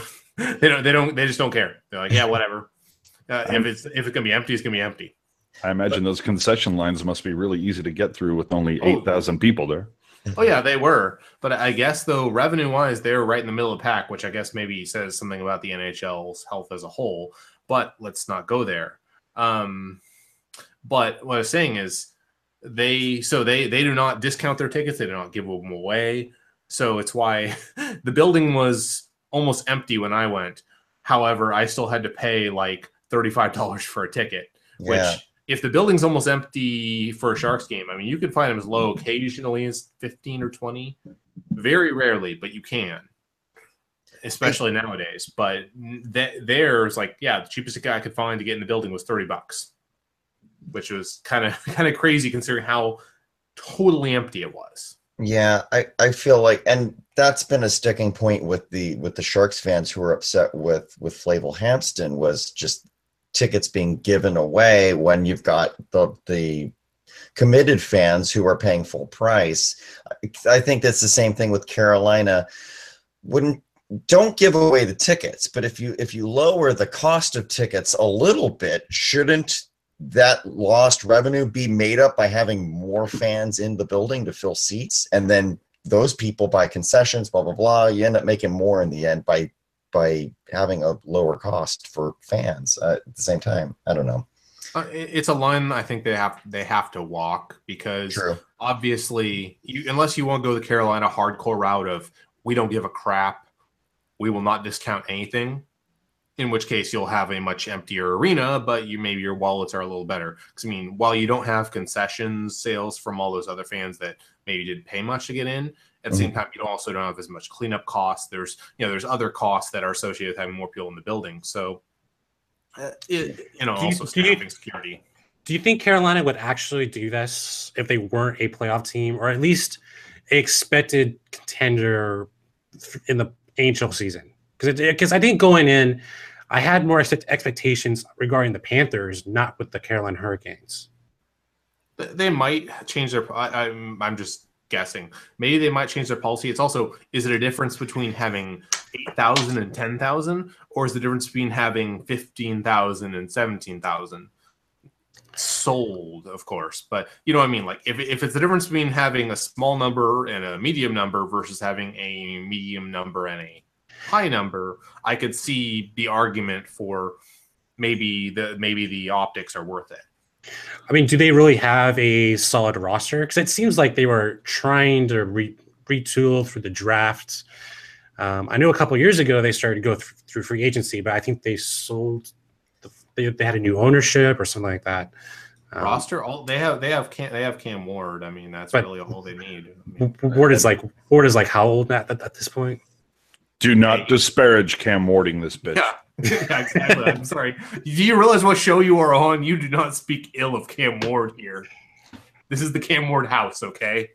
they don't. They don't. They just don't care. They're like, yeah, whatever. Uh, if it's if it's gonna be empty, it's gonna be empty. I imagine those concession lines must be really easy to get through with only Oh. eight thousand people there. Oh yeah, they were. But I guess though, revenue wise, they're right in the middle of the pack, which I guess maybe says something about the N H L's health as a whole. But let's not go there. Um, but what I was saying is they so they they do not discount their tickets. They do not give them away. So it's why the building was almost empty when I went. However, I still had to pay like thirty-five dollars for a ticket, Yeah. which if the building's almost empty for a Sharks game, I mean, you can find them as low occasionally as fifteen or twenty, very rarely, but you can, especially nowadays. But th- there's like, yeah, the cheapest guy I could find to get in the building was thirty bucks, which was kind of kind of crazy considering how totally empty it was. Yeah, I, I feel like, and that's been a sticking point with the with the Sharks fans who were upset with with Flavel Hampton was just tickets being given away when you've got the the committed fans who are paying full price. I think that's the same thing with Carolina. Wouldn't don't give away the tickets, but if you if you lower the cost of tickets a little bit, shouldn't that lost revenue be made up by having more fans in the building to fill seats, and then those people buy concessions, blah blah blah. You end up making more in the end by by having a lower cost for fans uh, at the same time. I don't know. Uh, it- it's a line I think they have they have to walk because True. obviously, you, unless you want to go the Carolina hardcore route of we don't give a crap, we will not discount anything. In which case, you'll have a much emptier arena, but you maybe your wallets are a little better. Because I mean, while you don't have concessions sales from all those other fans that maybe didn't pay much to get in, at the same time, you also don't have as much cleanup costs. There's you know there's other costs that are associated with having more people in the building. So, uh, it, you know, Do you- also do you- staffing security. Do you think Carolina would actually do this if they weren't a playoff team, or at least a expected contender in the N H L season? Because because I think going in, I had more expect- expectations regarding the Panthers, not with the Carolina Hurricanes. They might change their. I, I'm I'm just guessing. Maybe they might change their policy. It's also, is it a difference between having eight thousand and ten thousand, or is the difference between having fifteen thousand and seventeen thousand? Sold, of course, but you know what I mean. Like if if it's the difference between having a small number and a medium number versus having a medium number and a high number, I could see the argument for maybe the maybe the optics are worth it. I mean, do they really have a solid roster? Because it seems like they were trying to re- retool through the draft. Um, I know a couple of years ago they started to go th- through free agency, but I think they sold. The, they, they had a new ownership or something like that. Um, Roster, all they have, they have Cam, they have Cam Ward. I mean, that's But- really all they need. I mean, Ward is like Ward is like how old at, at, at this point? Do not disparage Cam Warding this bitch. yeah, yeah, exactly. I'm sorry. Do you realize what show you are on? You do not speak ill of Cam Ward here. This is the Cam Ward house, okay?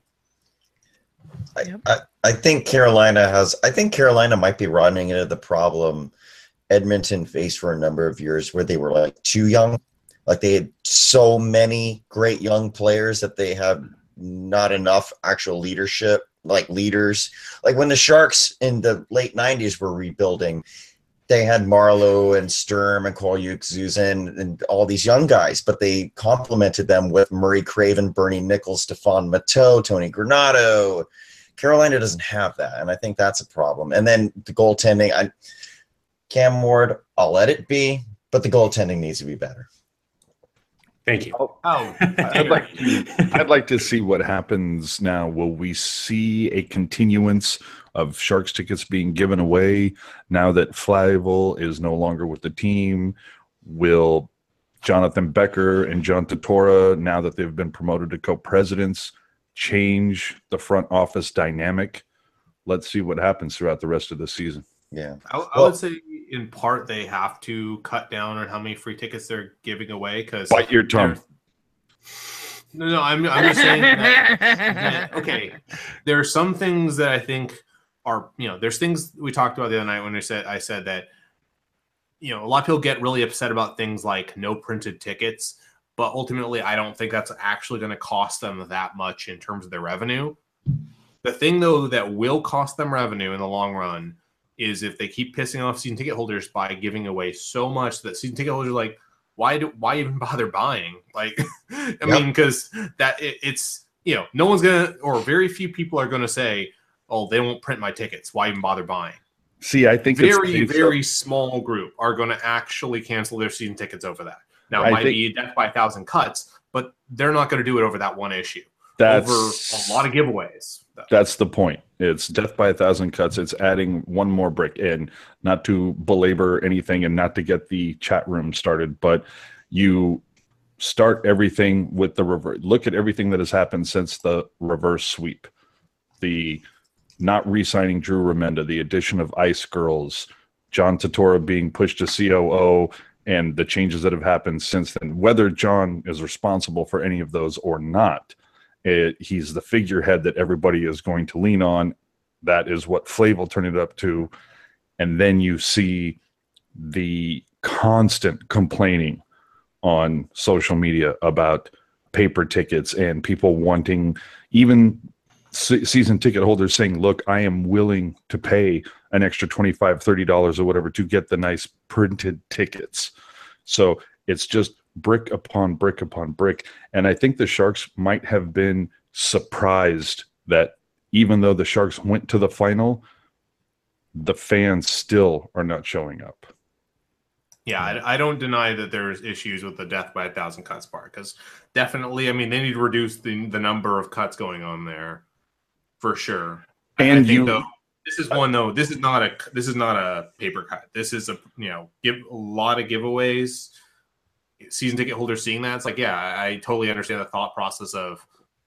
I, I, I think Carolina has. I think Carolina might be running into the problem Edmonton faced for a number of years, where they were like too young. Like they had so many great young players that they had not enough actual leadership, like leaders. Like when the Sharks in the late nineties were rebuilding, they had Marlowe and Sturm and Kolyuk, Zuzan, and all these young guys, but they complemented them with Murray Craven, Bernie Nichols, Stephane Matteau, Tony Granato. Carolina doesn't have that, and I think that's a problem. And then the goaltending, I, Cam Ward, I'll let it be, but the goaltending needs to be better. Thank you. Oh, I'd like to, I'd like to see what happens now. Will we see a continuance of Sharks tickets being given away now that Flavel is no longer with the team? Will Jonathan Becker and John Totora, now that they've been promoted to co-presidents, change the front office dynamic? Let's see what happens throughout the rest of the season. Yeah. I, I Well- would say in part they have to cut down on how many free tickets they're giving away because Bite your tongue. no, no, I'm, I'm just saying that, that, okay, there are some things that I think are, you know, there's things we talked about the other night when I said, I said that, you know, a lot of people get really upset about things like no printed tickets, but ultimately I don't think that's actually going to cost them that much in terms of their revenue. The thing though that will cost them revenue in the long run is if they keep pissing off season ticket holders by giving away so much that season ticket holders are like, why do why even bother buying? Like, I Yep. mean, because that it, it's, you know, no one's gonna, or very few people are gonna say, oh, they won't print my tickets. Why even bother buying? See, I think it's Very, based very on- small group are going to actually cancel their season tickets over that. Now, it I might think- be death by a thousand cuts, but they're not going to do it over that one issue. that's Over a lot of giveaways. That's the point. It's death by a thousand cuts. It's adding one more brick in, not to belabor anything and not to get the chat room started, but you start everything with the reverse. Look at everything that has happened since the reverse sweep. The not re-signing Drew Remenda, the addition of Ice Girls, John Totora being pushed to C O O, and the changes that have happened since then. Whether John is responsible for any of those or not, It, he's the figurehead that everybody is going to lean on. That is what Flavel turned it up to. And then you see the constant complaining on social media about paper tickets and people wanting, even se- season ticket holders saying, look, I am willing to pay an extra twenty-five dollars, thirty dollars or whatever to get the nice printed tickets. So it's just brick upon brick upon brick. And I think the Sharks might have been surprised that even though the Sharks went to the final, the fans still are not showing up. Yeah, I, I don't deny that there's issues with the death by a thousand cuts part, because definitely, I mean, they need to reduce the the number of cuts going on there for sure. And I think you, though, this is one though. This is not a this is not a paper cut. This is a you know give a lot of giveaways. Season ticket holders seeing that, it's like, yeah, I, I totally understand the thought process of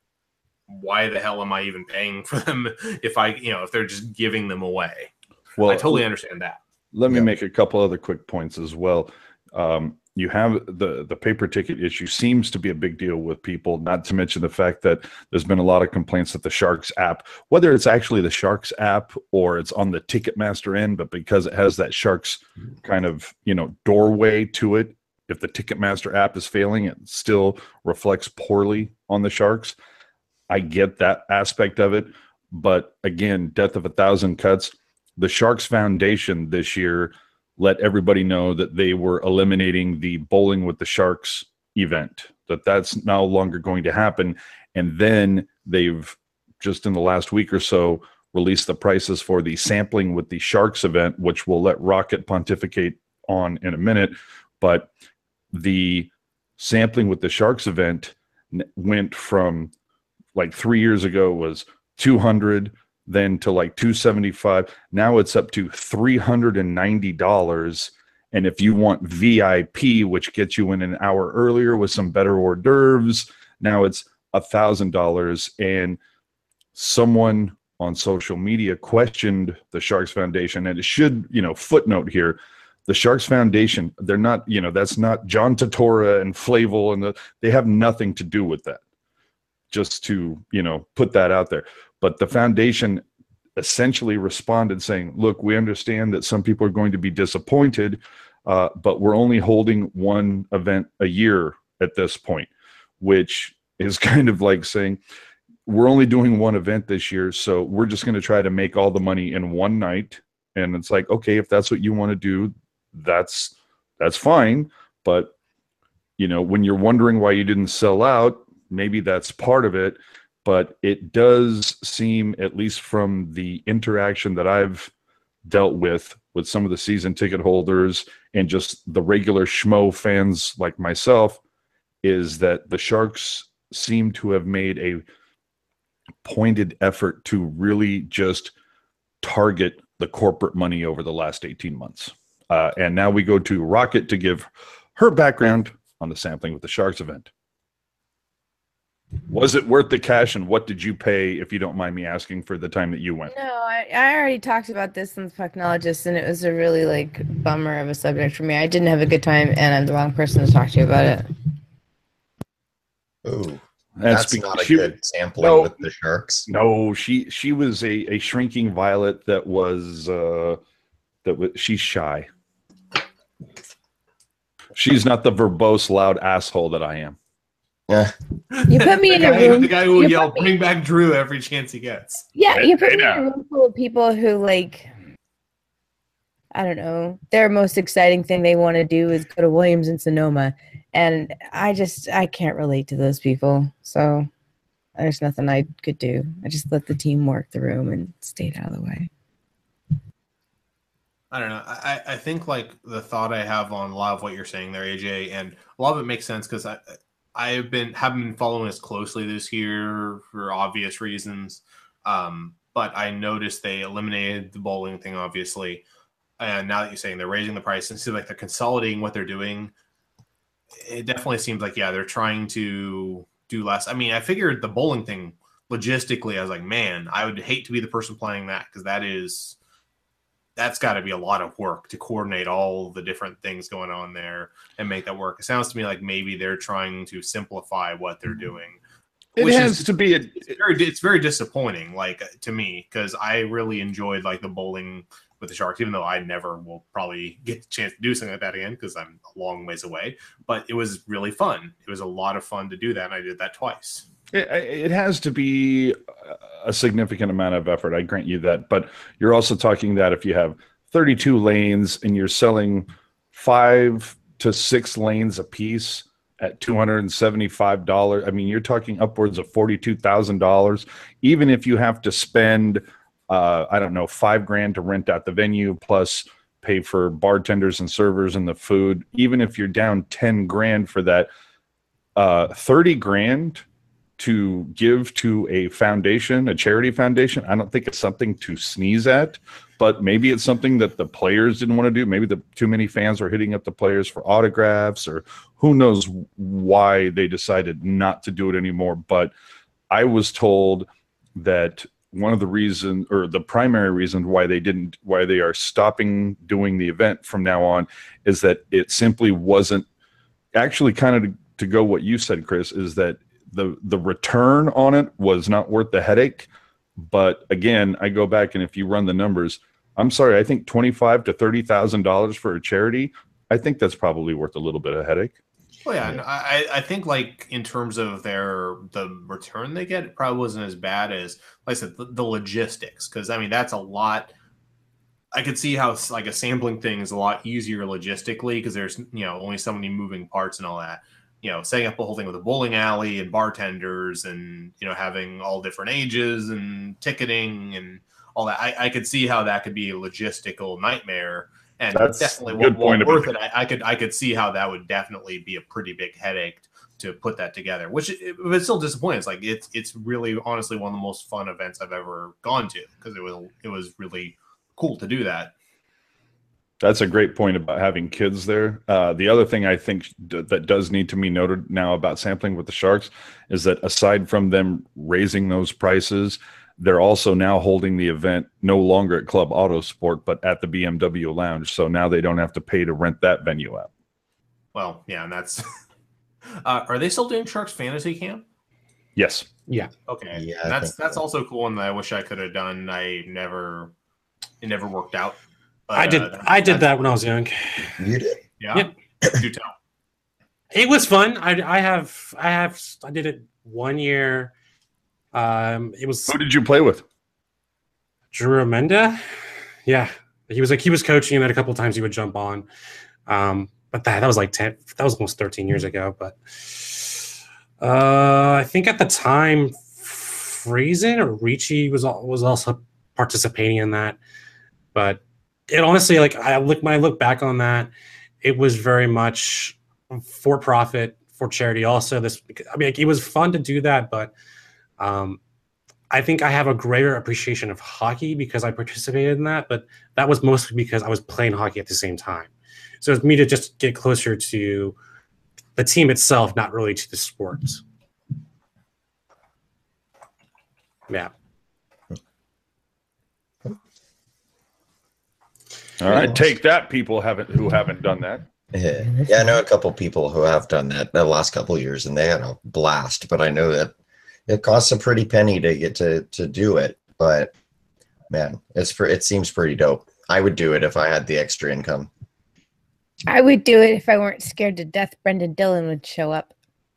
why the hell am I even paying for them if I you know if they're just giving them away. well, I totally understand that. Let me Yeah. make a couple other quick points as well. Um, you have the the paper ticket issue seems to be a big deal with people, not to mention the fact that there's been a lot of complaints that the Sharks app, whether it's actually the Sharks app or it's on the Ticketmaster end, but because it has that Sharks kind of, you know, doorway to it, if the Ticketmaster app is failing, it still reflects poorly on the Sharks. I get that aspect of it, but again, death of a thousand cuts. The Sharks Foundation this year let everybody know that they were eliminating the Bowling with the Sharks event, that that's no longer going to happen. And then they've just in the last week or so released the prices for the Sampling with the Sharks event, which we'll let Rocket pontificate on in a minute. But the Sampling with the Sharks event went from like three years ago was two hundred, then to like two seventy-five. Now it's up to three hundred ninety dollars. And if you want V I P, which gets you in an hour earlier with some better hors d'oeuvres, now it's one thousand dollars. And someone on social media questioned the Sharks Foundation, and it should, you know, footnote here, the Sharks Foundation, they're not, you know, that's not John Totora and Flavel, and the, they have nothing to do with that. Just to, you know, put that out there. But the foundation essentially responded saying, look, we understand that some people are going to be disappointed, uh, but we're only holding one event a year at this point, which is kind of like saying, we're only doing one event this year, so we're just going to try to make all the money in one night. And it's like, okay, if that's what you want to do, that's that's fine. But, you know, when you're wondering why you didn't sell out, maybe that's part of it. But it does seem, at least from the interaction that I've dealt with with some of the season ticket holders and just the regular schmo fans like myself, is that the Sharks seem to have made a pointed effort to really just target the corporate money over the last eighteen months. Uh, and now we go to Rocket to give her background on the Sampling with the Sharks event. Was it worth the cash, and what did you pay, if you don't mind me asking, for the time that you went? No, I, I already talked about this in the Pucknologist, and it was a really like bummer of a subject for me. I didn't have a good time, and I'm the wrong person to talk to about it. Ooh, That's, that's be- not a she- good sampling no. with the Sharks. No, she she was a, a shrinking violet that was uh, that was she's shy. She's not the verbose, loud asshole that I am. Yeah. You put me the in guy, a room. the guy who will you yell, put me- "Bring back Drew" every chance he gets. Yeah, you put Hey, me in now. a room full of people who like, I don't know, their most exciting thing they want to do is go to Williams and Sonoma, and I just I can't relate to those people. So there's nothing I could do. I just let the team work the room and stayed out of the way. I don't know. I, I think like the thought I have on a lot of what you're saying there, A J, and a lot of it makes sense because I I've been haven't been following this closely this year for obvious reasons. Um, but I noticed they eliminated the bowling thing, obviously. And now that you're saying they're raising the price, and it seems like they're consolidating what they're doing. It definitely seems like, yeah, they're trying to do less. I mean, I figured the bowling thing logistically, I was like, man, I would hate to be the person playing that, because that is that's got to be a lot of work to coordinate all the different things going on there and make that work. It sounds to me like maybe they're trying to simplify what they're doing. It which has is, to be a, it's very it's very disappointing, like to me, because I really enjoyed like the bowling with the Sharks, even though I never will probably get the chance to do something like that again because I'm a long ways away. But it was really fun. It was a lot of fun to do that, and I did that twice. It, it has to be a significant amount of effort. I grant you that. But you're also talking that if you have thirty-two lanes and you're selling five to six lanes a piece at two hundred seventy-five dollars, I mean, you're talking upwards of forty-two thousand dollars. Even if you have to spend, uh, I don't know, five grand to rent out the venue plus pay for bartenders and servers and the food. Even if you're down ten grand for that, uh, thirty grand to give to a foundation, a charity foundation, I don't think it's something to sneeze at, but maybe it's something that the players didn't want to do. Maybe the too many fans were hitting up the players for autographs, or who knows why they decided not to do it anymore. But I was told that one of the reasons, or the primary reason why they didn't, why they are stopping doing the event from now on, is that it simply wasn't actually kind of to, to go what you said, Chris, is that the the return on it was not worth the headache. But again, I go back, and if you run the numbers, I'm sorry, I think twenty-five to thirty thousand dollars for a charity, I think that's probably worth a little bit of headache. Well, yeah, and I, I think like in terms of their the return they get, it probably wasn't as bad as, like I said, the, the logistics. Because I mean, that's a lot. I could see how like a sampling thing is a lot easier logistically because there's you know only so many moving parts and all that. You know, setting up the whole thing with a bowling alley and bartenders and, you know, having all different ages and ticketing and all that. I, I could see how that could be a logistical nightmare, and That's definitely a good well, point well worth about it. I, I could I could see how that would definitely be a pretty big headache to put that together, which it, it's still disappointing. It's like it's it's really honestly one of the most fun events I've ever gone to because it was it was really cool to do that. That's a great point about having kids there. Uh, the other thing I think d- that does need to be noted now about sampling with the Sharks is that aside from them raising those prices, they're also now holding the event no longer at Club Autosport, but at the B M W Lounge. So now they don't have to pay to rent that venue out. Well, yeah, and that's uh, are they still doing Sharks Fantasy Camp? Yes. Yeah. Okay. Yeah, I that's think that's so. also cool, and I wish I could have done. I never, it never worked out. But, I did. uh, I did that's- that when I was young. You did? Yeah. Yep. Do tell. It was fun. I, I have. I have. I did it one year. Um, it was Who did you play with? Drew Amenda. Yeah, he was like he was coaching, and then a couple of times he would jump on. Um, but that that was like ten. That was almost thirteen years ago. But uh, I think at the time, Friesen or Ricci was al- was also participating in that. But it honestly, like I look when I look back on that, it was very much for profit, for charity. Also, this I mean, like, it was fun to do that, but um, I think I have a greater appreciation of hockey because I participated in that. But that was mostly because I was playing hockey at the same time. So it's me to just get closer to the team itself, not really to the sports. Yeah. All right, take that, people haven't who haven't done that. Yeah. yeah, I know a couple people who have done that the last couple of years, and they had a blast. But I know that it costs a pretty penny to get to to do it. But man, it's for it seems pretty dope. I would do it if I had the extra income. I would do it if I weren't scared to death Brendan Dillon would show up.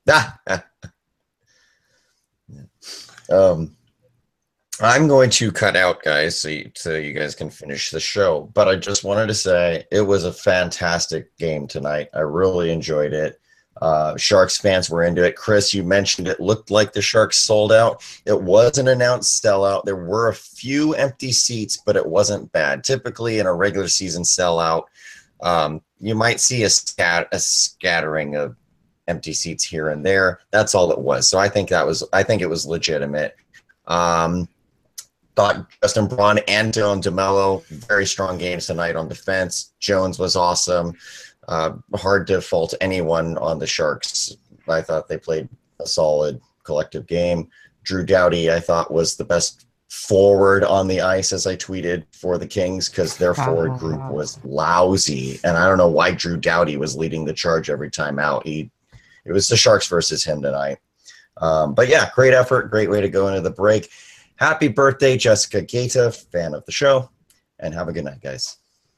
um, I'm going to cut out, guys, so you, so you guys can finish the show. But I just wanted to say it was a fantastic game tonight. I really enjoyed it. Uh, Sharks fans were into it. Chris, you mentioned it looked like the Sharks sold out. It was an announced sellout. There were a few empty seats, but it wasn't bad. Typically, in a regular season sellout, um, you might see a, scat- a scattering of empty seats here and there. That's all it was. So I think that was. I think it was legitimate. Um, Thought Justin Braun and Dylan DeMello, very strong games tonight on defense. Jones was awesome. Uh, hard to fault anyone on the Sharks. I thought they played a solid collective game. Drew Doughty, I thought, was the best forward on the ice, as I tweeted, for the Kings, because their forward group was lousy. And I don't know why Drew Doughty was leading the charge every time out. He, it was the Sharks versus him tonight. Um, but yeah, great effort. Great way to go into the break. Happy birthday, Jessica Gaeta, fan of the show, and have a good night, guys.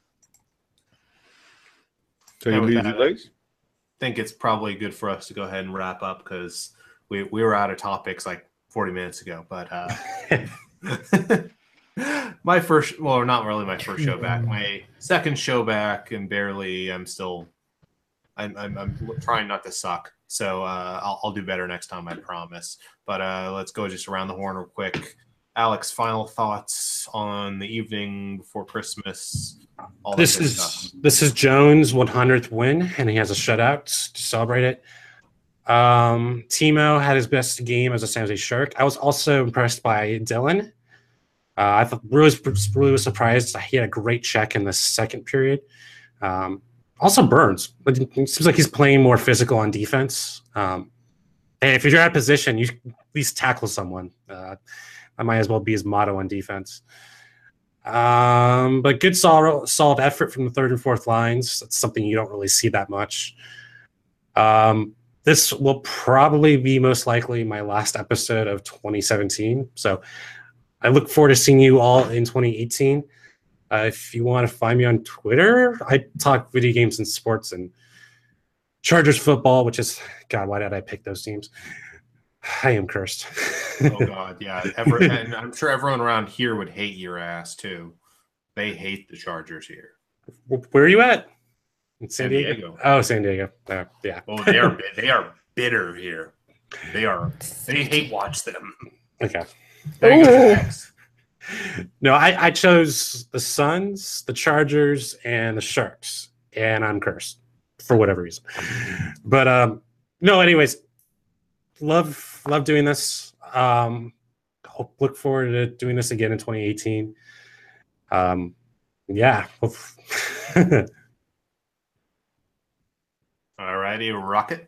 Take it easy, ladies. I think it's probably good for us to go ahead and wrap up because we, we were out of topics like forty minutes ago. But uh, my first, well, not really my first show back, my second show back, and barely, I'm still, I'm, I'm, I'm trying not to suck. So uh, I'll, I'll do better next time, I promise. But uh, let's go just around the horn real quick. Alex, final thoughts on the evening before Christmas. All This that good is stuff. this is Jones' one hundredth win, and he has a shutout to celebrate it. Um, Timo had his best game as a San Jose Shark. I was also impressed by Dylan. Uh, I thought really was, really was surprised. He had a great check in the second period. Um, also Burns. It seems like he's playing more physical on defense. Um, and if you're out of position, you at least tackle someone. Uh, that might as well be his motto on defense. Um, but good solid, solid effort from the third and fourth lines. That's something you don't really see that much. Um, this will probably be most likely my last episode of twenty seventeen. So I look forward to seeing you all in twenty eighteen. Uh, if you want to find me on Twitter, I talk video games and sports and Chargers football, which is, God, why did I pick those teams? I am cursed. Oh, God, yeah. Ever, and I'm sure everyone around here would hate your ass, too. They hate the Chargers here. Where are you at? In San, San Diego? Diego. Oh, San Diego. Uh, yeah. Oh, they are they are bitter here. They are. They hate watch them. Okay. There you go, Ooh. Max. No, I, I chose the Suns, the Chargers, and the Sharks, and I'm cursed for whatever reason. But um, no, anyways, love love doing this. Um, hope, look forward to doing this again in twenty eighteen. Um, yeah. All righty, Rocket.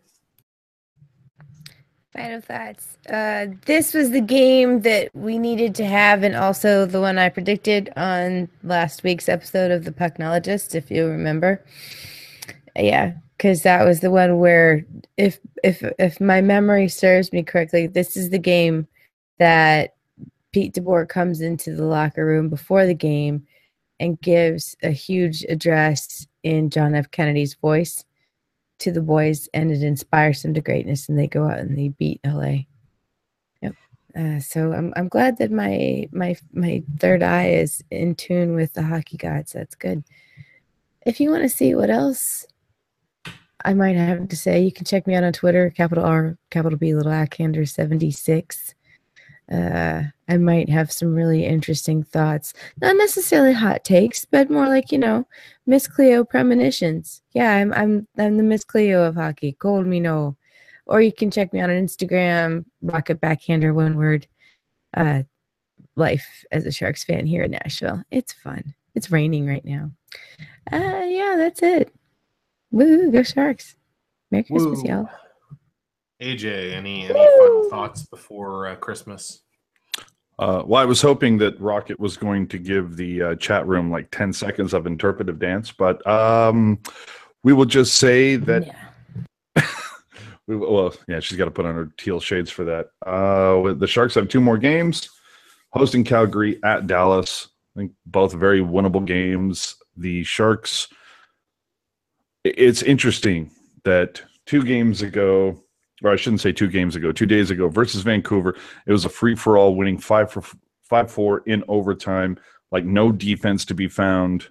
Final thoughts. Uh, this was the game that we needed to have, and also the one I predicted on last week's episode of the Pucknologist, if you remember. Yeah, because that was the one where, if if if my memory serves me correctly, this is the game that Pete DeBoer comes into the locker room before the game and gives a huge address in John F. Kennedy's voice to the boys, and it inspires them to greatness, and they go out and they beat L A. Yep. Uh, so I'm I'm glad that my my my third eye is in tune with the hockey gods. That's good. If you want to see what else I might have to say, you can check me out on Twitter, capital R, capital B, little Ackhander seventy-six. Uh, I might have some really interesting thoughts. Not necessarily hot takes, but more like, you know, Miss Cleo premonitions. Yeah, I'm I'm I'm the Miss Cleo of hockey. Call me no. Or you can check me out on Instagram, Rocket Backhander, one word. Uh, life as a Sharks fan here in Nashville. It's fun. It's raining right now. Uh, yeah, that's it. Woo, go Sharks. Merry Christmas, Woo. y'all. A J, any any final thoughts before uh, Christmas? Uh, well, I was hoping that Rocket was going to give the uh, chat room like ten seconds of interpretive dance, but um, we will just say that. Yeah. we, well, yeah, she's got to put on her teal shades for that. Uh, the Sharks have two more games, hosting Calgary at Dallas. I think both very winnable games. The Sharks. It's interesting that two games ago. Or I shouldn't say two games ago, two days ago versus Vancouver, it was a free-for-all, winning five for five four in overtime, like no defense to be found.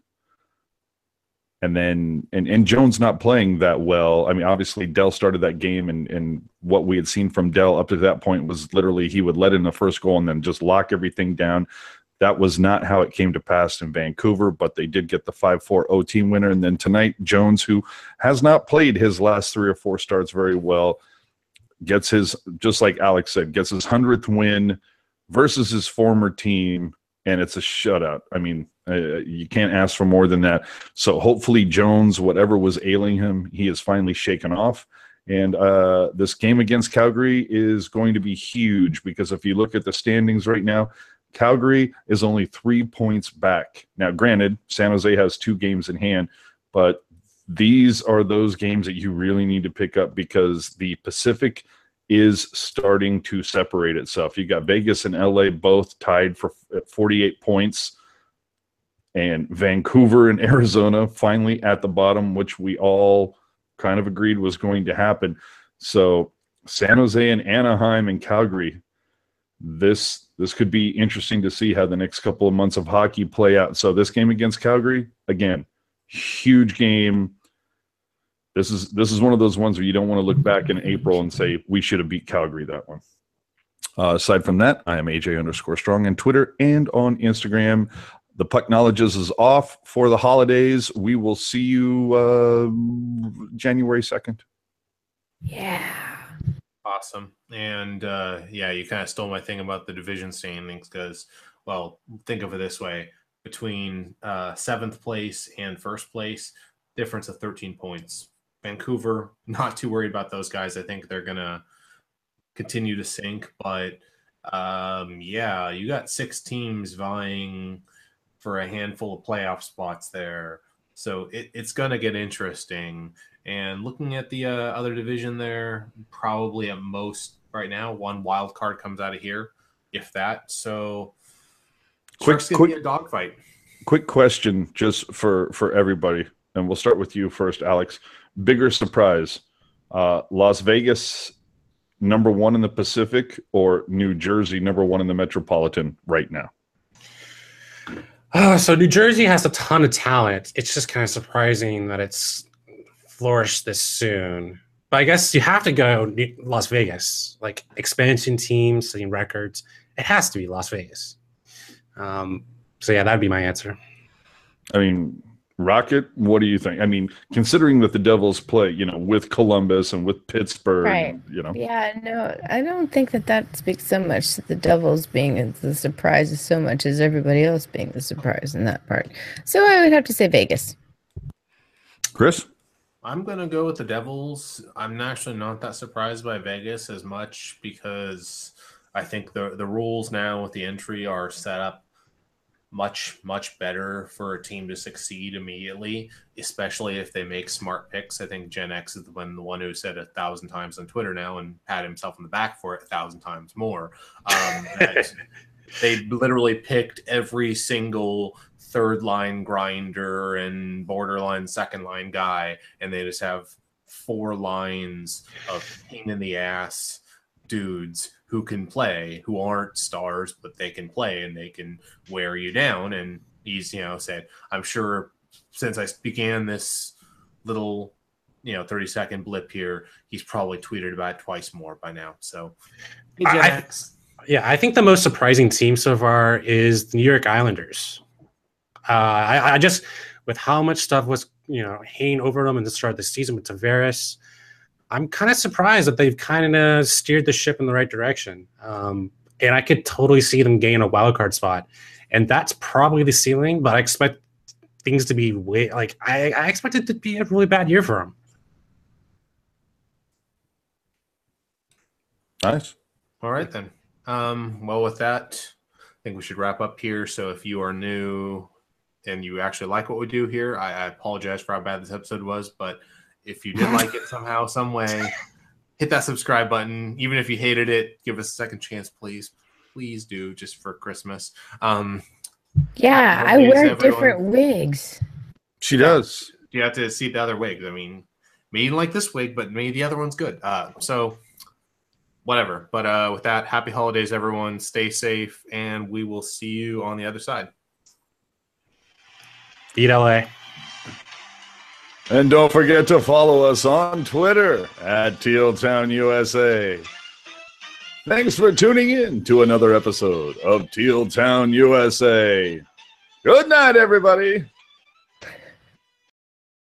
And then and, and Jones not playing that well. I mean, obviously Dell started that game, and, and what we had seen from Dell up to that point was literally he would let in the first goal and then just lock everything down. That was not how it came to pass in Vancouver, but they did get the five four O T winner. And then tonight, Jones, who has not played his last three or four starts very well, gets his, just like Alex said, gets his hundredth win versus his former team, and it's a shutout. I mean, uh, you can't ask for more than that. So hopefully Jones, whatever was ailing him, he is finally shaken off. And uh, this game against Calgary is going to be huge, because if you look at the standings right now, Calgary is only three points back. Now, granted, San Jose has two games in hand, but these are those games that you really need to pick up, because the Pacific is starting to separate itself. You got Vegas and L A both tied for forty-eight points, and Vancouver and Arizona finally at the bottom, which we all kind of agreed was going to happen. So San Jose and Anaheim and Calgary, this this could be interesting to see how the next couple of months of hockey play out. So this game against Calgary, again, huge game. This is this is one of those ones where you don't want to look back in April and say we should have beat Calgary that one. Uh, aside from that, I am A J underscore strong on Twitter and on Instagram. The Puck Knowledges is off for the holidays. We will see you uh, January second. Yeah. Awesome. And uh, yeah, you kind of stole my thing about the division standings because, well, think of it this way. Between uh, seventh place and first place, difference of thirteen points. Vancouver, not too worried about those guys. I think they're going to continue to sink. But, um, yeah, you got six teams vying for a handful of playoff spots there. So it, it's going to get interesting. And looking at the uh, other division there, probably at most right now, one wild card comes out of here, if that. So quick, it's going quick, to be a dogfight. Quick question just for, for everybody. And we'll start with you first, Alex. Bigger surprise, uh, Las Vegas number one in the Pacific or New Jersey number one in the Metropolitan right now? Uh, so New Jersey has a ton of talent. It's just kind of surprising that it's flourished this soon. But I guess you have to go Las Vegas, like expansion teams, setting records. It has to be Las Vegas. Um, so yeah, that'd be my answer. I mean, Rocket, what do you think? I mean, considering that the Devils play, you know, with Columbus and with Pittsburgh, Right. you know. Yeah, no, I don't think that that speaks so much to the Devils being the surprise as so much as everybody else being the surprise in that part. So I would have to say Vegas. Chris? I'm going to go with the Devils. I'm actually not that surprised by Vegas as much because I think the the rules now with the entry are set up much, much better for a team to succeed immediately, especially if they make smart picks. I think Gen X is the one, the one who said a thousand times on Twitter now and pat himself on the back for it a thousand times more. Um, that they literally picked every single third line grinder and borderline second line guy, and they just have four lines of pain in the ass dudes who can play, who aren't stars, but they can play and they can wear you down. And he's, you know, said, I'm sure since I began this little, you know, thirty second blip here, he's probably tweeted about it twice more by now. So, hey, Gen I, X. yeah, I think the most surprising team so far is the New York Islanders. Uh, I, I just, with how much stuff was, you know, hanging over them in the start of the season with Tavares, I'm kind of surprised that they've kind of steered the ship in the right direction. Um, and I could totally see them gain a wild card spot. And that's probably the ceiling, but I expect things to be way, like, I, I expect it to be a really bad year for them. Nice. All right, then. Um, well, with that, I think we should wrap up here. So if you are new and you actually like what we do here, I, I apologize for how bad this episode was, but if you did like it somehow, some way, hit that subscribe button. Even if you hated it, give us a second chance, please. Please do, just for Christmas. Um, Yeah, I holidays, wear everyone. different wigs. She does. You have to see the other wigs. I mean, maybe you didn't like this wig, but maybe the other one's good. Uh, so, whatever. But uh, with that, happy holidays, everyone. Stay safe, and we will see you on the other side. Eat L A. And don't forget to follow us on Twitter at Tealtown U S A. Thanks for tuning in to another episode of Tealtown U S A. Good night, everybody.